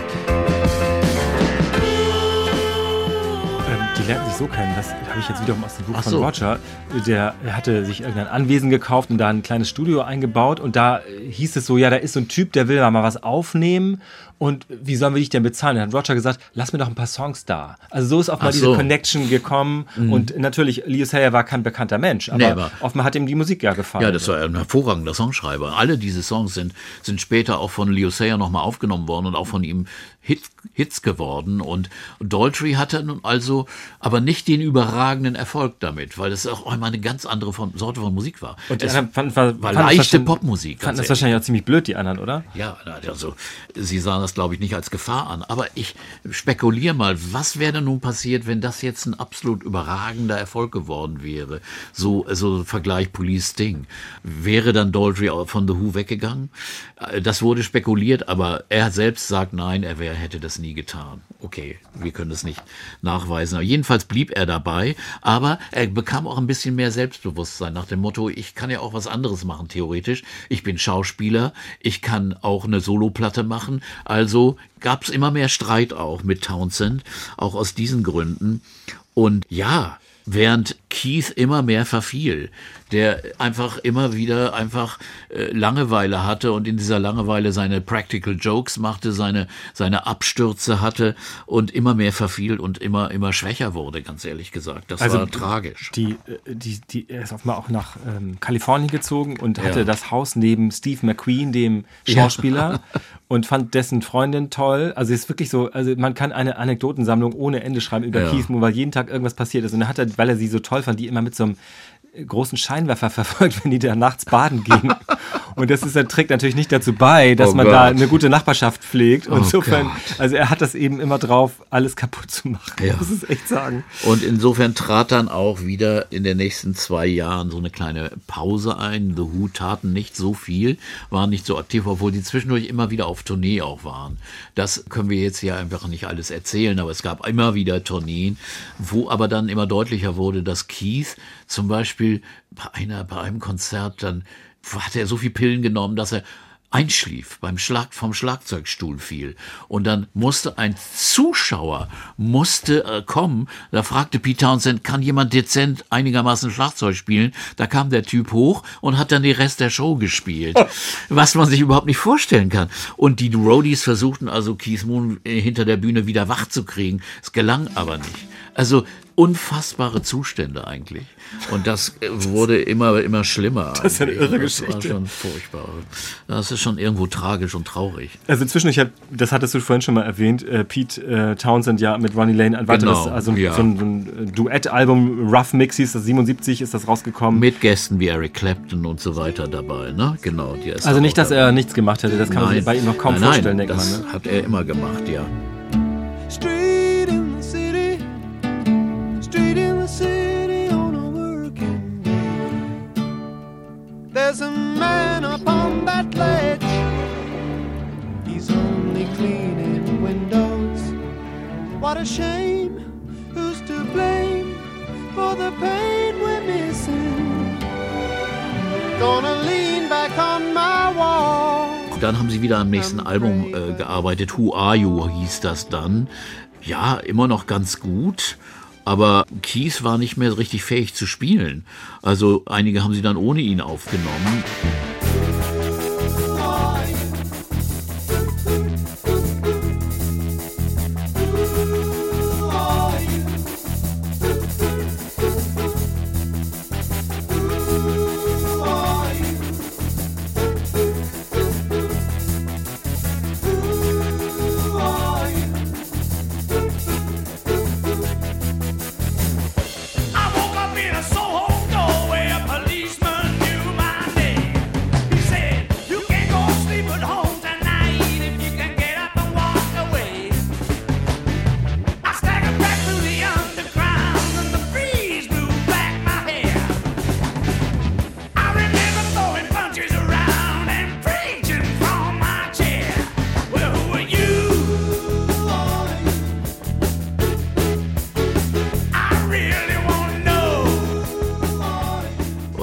Ähm, die lernten sich so kennen, das habe ich jetzt wiederum aus dem Buch Ach von so. Roger. Der hatte sich irgendein Anwesen gekauft und da ein kleines Studio eingebaut und da hieß es so, ja, da ist so ein Typ, der will mal was aufnehmen und wie sollen wir dich denn bezahlen? Dann hat Roger gesagt, lass mir doch ein paar Songs da. Also so ist auch mal Ach diese so. Connection gekommen und natürlich, Leo Sayer war kein bekannter Mensch, aber, Nee, aber- offenbar hat ihm die Musik ja gefallen. Ja, das war ein hervorragender Songschreiber. Alle diese Songs sind, sind später auch von Leo Sayer nochmal aufgenommen worden und auch von ihm Hit, Hits geworden. Und Daltrey hatte nun also aber nicht den überragenden Erfolg damit, weil das auch einmal eine ganz andere von, Sorte von Musik war. Und die es anderen fanden, war, war fanden das leichte wahrscheinlich- Popmusik. Fanden ganz das wahrscheinlich auch ziemlich blöd, die anderen, oder? Ja, also sie sahen das, glaube ich, nicht als Gefahr an. Aber ich spekuliere mal, was wäre denn nun passiert, wenn das jetzt ein absolut überragender Erfolg geworden wäre? So, so Vergleich Police Sting. Wäre dann Daltrey von The Who weggegangen? Das wurde spekuliert, aber er selbst sagt, nein, er wär, hätte das nie getan. Okay, wir können das nicht nachweisen. Aber jedenfalls blieb er dabei, aber er bekam auch ein bisschen mehr Selbstbewusstsein nach dem Motto, ich kann ja auch was anderes machen, theoretisch. Ich bin Schauspieler, ich kann auch eine Soloplatte machen. Also gab es immer mehr Streit auch mit Townsend, auch aus diesen Gründen. Und ja, während Keith immer mehr verfiel, der einfach immer wieder einfach äh, Langeweile hatte und in dieser Langeweile seine Practical Jokes machte, seine, seine Abstürze hatte und immer mehr verfiel und immer, immer schwächer wurde, ganz ehrlich gesagt. Das Also war tragisch. Die, äh, die, die, er ist offenbar auch nach ähm, Kalifornien gezogen und hatte Ja. das Haus neben Steve McQueen, dem Schauspieler, und fand dessen Freundin toll. Also es ist wirklich so, also man kann eine Anekdotensammlung ohne Ende schreiben über Ja. Keith Moon, weil jeden Tag irgendwas passiert ist. Und er hat, er, weil er sie so toll fand, die immer mit so einem großen Scheinwerfer verfolgt, wenn die da nachts baden gingen. Und das ist der Trick natürlich nicht dazu bei, dass Oh man Gott. da eine gute Nachbarschaft pflegt. Und Oh insofern, Gott. also er hat das eben immer drauf, alles kaputt zu machen. Ja. Das ist echt sagen. Und insofern trat dann auch wieder in den nächsten zwei Jahren so eine kleine Pause ein. The Who taten nicht so viel, waren nicht so aktiv, obwohl die zwischendurch immer wieder auf Tournee auch waren. Das können wir jetzt ja einfach nicht alles erzählen, aber es gab immer wieder Tourneen, wo aber dann immer deutlicher wurde, dass Keith zum Beispiel bei einer, bei einem Konzert dann hat er so viel Pillen genommen, dass er einschlief, beim Schlag, vom Schlagzeugstuhl fiel. Und dann musste ein Zuschauer musste äh, kommen, da fragte Pete Townsend, kann jemand dezent einigermaßen Schlagzeug spielen? Da kam der Typ hoch und hat dann den Rest der Show gespielt. Was man sich überhaupt nicht vorstellen kann. Und die Roadies versuchten also Keith Moon äh, hinter der Bühne wieder wach zu kriegen. Es gelang aber nicht. Also unfassbare Zustände eigentlich. Und das äh, wurde immer, immer schlimmer. Das ist eine eigentlich. irre Das war Geschichte. schon furchtbar. Das ist schon irgendwo tragisch und traurig. Also zwischendurch, hat, das hattest du vorhin schon mal erwähnt, äh, Pete äh, Townsend ja mit Ronnie Lane ein weiteres, Genau, also ja. so ein, so ein Duettalbum, Rough Mix hieß das, siebenundsiebzig ist das rausgekommen. Mit Gästen wie Eric Clapton und so weiter dabei, ne? Genau. Die ist Also auch nicht, dass dabei. er nichts gemacht hätte, das kann man sich bei ihm noch kaum nein, vorstellen, nein, denkt das man. Ne? hat er immer gemacht, ja. Street in the city, street in the city on a working day. There's a man upon that ledge. He's only cleaning windows. What a shame. Who's to blame for the pain we're missing? Gonna lean back on my wall. Dann haben sie wieder am nächsten Album äh, gearbeitet. Who Are You hieß das dann. Ja, immer noch ganz gut. Aber Keith war nicht mehr richtig fähig zu spielen. Also einige haben sie dann ohne ihn aufgenommen.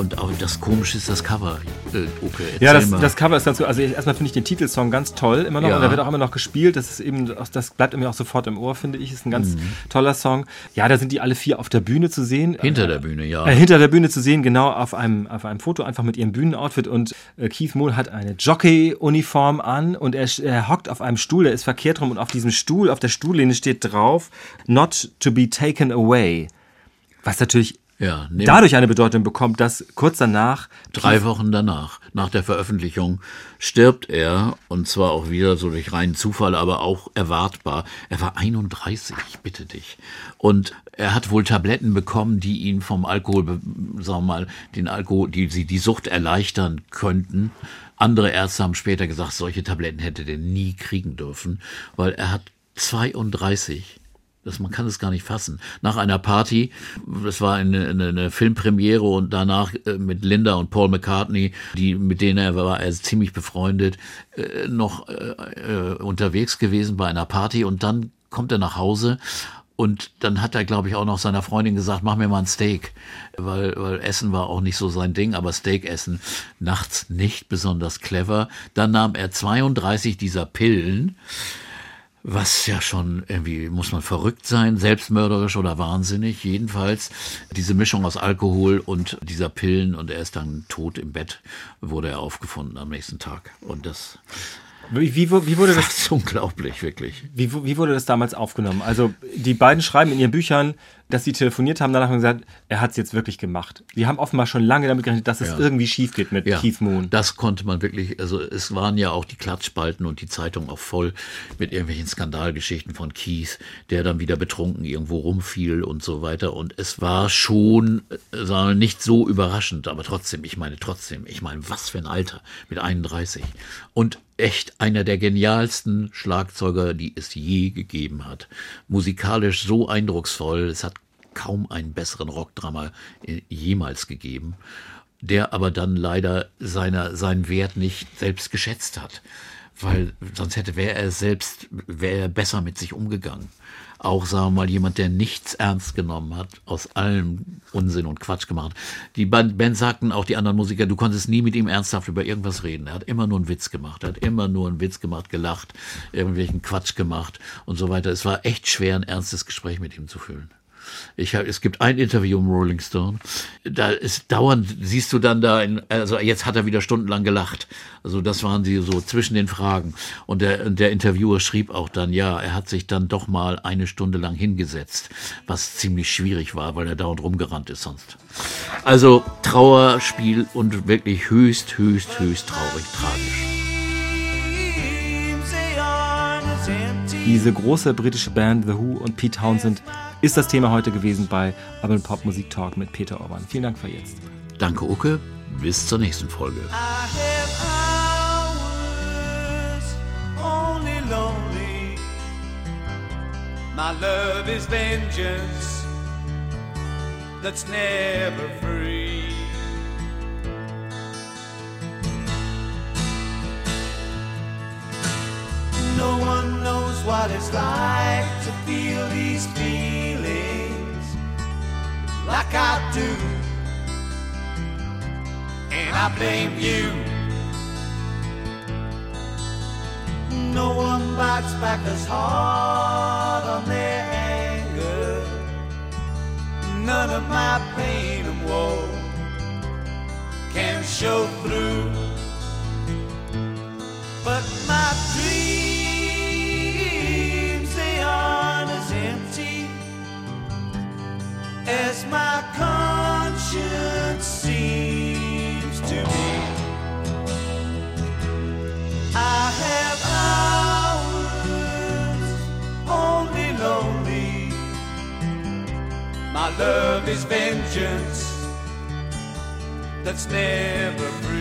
und auch das Komische ist das Cover. Äh, okay, ja, das, das Cover ist ganz so. Also erstmal finde ich den Titelsong ganz toll, immer noch. Ja. Und der wird auch immer noch gespielt. Das ist eben, das bleibt mir auch sofort im Ohr, finde ich. Ist ein ganz mhm. toller Song. Ja, da sind die alle vier auf der Bühne zu sehen. Hinter der Bühne, ja. Äh, hinter der Bühne zu sehen, genau, auf einem, auf einem Foto, einfach mit ihrem Bühnenoutfit. Und äh, Keith Moon hat eine Jockey-Uniform an und er, er hockt auf einem Stuhl, der ist verkehrt rum und auf diesem Stuhl, auf der Stuhllehne steht drauf, not to be taken away. Was natürlich ja, dadurch eine Bedeutung bekommt, dass kurz danach... Drei Wochen danach, nach der Veröffentlichung, stirbt er, und zwar auch wieder so durch reinen Zufall, aber auch erwartbar. Er war einunddreißig, ich bitte dich. Und er hat wohl Tabletten bekommen, die ihn vom Alkohol, sagen wir mal, den Alkohol, die sie die Sucht erleichtern könnten. Andere Ärzte haben später gesagt, solche Tabletten hätte der nie kriegen dürfen, weil er hat zweiunddreißig. Das, man kann es gar nicht fassen. Nach einer Party, das war eine, eine, eine Filmpremiere und danach äh, mit Linda und Paul McCartney, die, mit denen er war, er ist ziemlich befreundet, äh, noch äh, äh, unterwegs gewesen bei einer Party und dann kommt er nach Hause und dann hat er, glaube ich, auch noch seiner Freundin gesagt, mach mir mal ein Steak, weil, weil Essen war auch nicht so sein Ding, aber Steak essen nachts nicht besonders clever. Dann nahm er zweiunddreißig dieser Pillen, was ja schon irgendwie, muss man verrückt sein, selbstmörderisch oder wahnsinnig. Jedenfalls diese Mischung aus Alkohol und dieser Pillen und er ist dann tot im Bett, wurde er aufgefunden am nächsten Tag. Und das... Wie, wie, wie wurde das? Das ist unglaublich, wirklich. Wie, wie wurde das damals aufgenommen? Also die beiden schreiben in ihren Büchern, dass sie telefoniert haben, danach haben gesagt, er hat es jetzt wirklich gemacht. Die haben offenbar schon lange damit gerechnet, dass es ja. irgendwie schief geht mit ja, Keith Moon. Das konnte man wirklich, also es waren ja auch die Klatschspalten und die Zeitung auch voll mit irgendwelchen Skandalgeschichten von Keith, der dann wieder betrunken irgendwo rumfiel und so weiter. Und es war schon, sagen wir, nicht so überraschend, aber trotzdem, ich meine trotzdem, ich meine, was für ein Alter mit einunddreißig. Und echt einer der genialsten Schlagzeuger, die es je gegeben hat. Musikalisch so eindrucksvoll, es hat kaum einen besseren Rockdrama jemals gegeben, der aber dann leider seiner, seinen Wert nicht selbst geschätzt hat, weil sonst hätte, wäre er selbst, wäre er besser mit sich umgegangen. Auch, sagen wir mal, jemand, der nichts ernst genommen hat, aus allem Unsinn und Quatsch gemacht. Die Band, Band sagten auch, die anderen Musiker, du konntest nie mit ihm ernsthaft über irgendwas reden. Er hat immer nur einen Witz gemacht, er hat immer nur einen Witz gemacht, gelacht, irgendwelchen Quatsch gemacht und so weiter. Es war echt schwer, ein ernstes Gespräch mit ihm zu führen. Ich hab, es gibt ein Interview im Rolling Stone, da ist dauernd, siehst du dann da, in, also jetzt hat er wieder stundenlang gelacht. Also das waren sie so zwischen den Fragen. Und der, der Interviewer schrieb auch dann, ja, er hat sich dann doch mal eine Stunde lang hingesetzt, was ziemlich schwierig war, weil er dauernd rumgerannt ist sonst. Also Trauerspiel und wirklich höchst, höchst, höchst traurig, tragisch. Diese große britische Band The Who und Pete Townshend ist das Thema heute gewesen bei Urban Pop Musik Talk mit Peter Orban. Vielen Dank für jetzt. Danke, Uke. Bis zur nächsten Folge. My love is vengeance that's never free. No one knows what it's like to feel these feelings like I do. And I blame you. No one bites back as hard on their anger. None of my pain and woe can show through. But my dreams, they aren't as empty as my conscience seems to be. I have hours only lonely. My love is vengeance that's never free.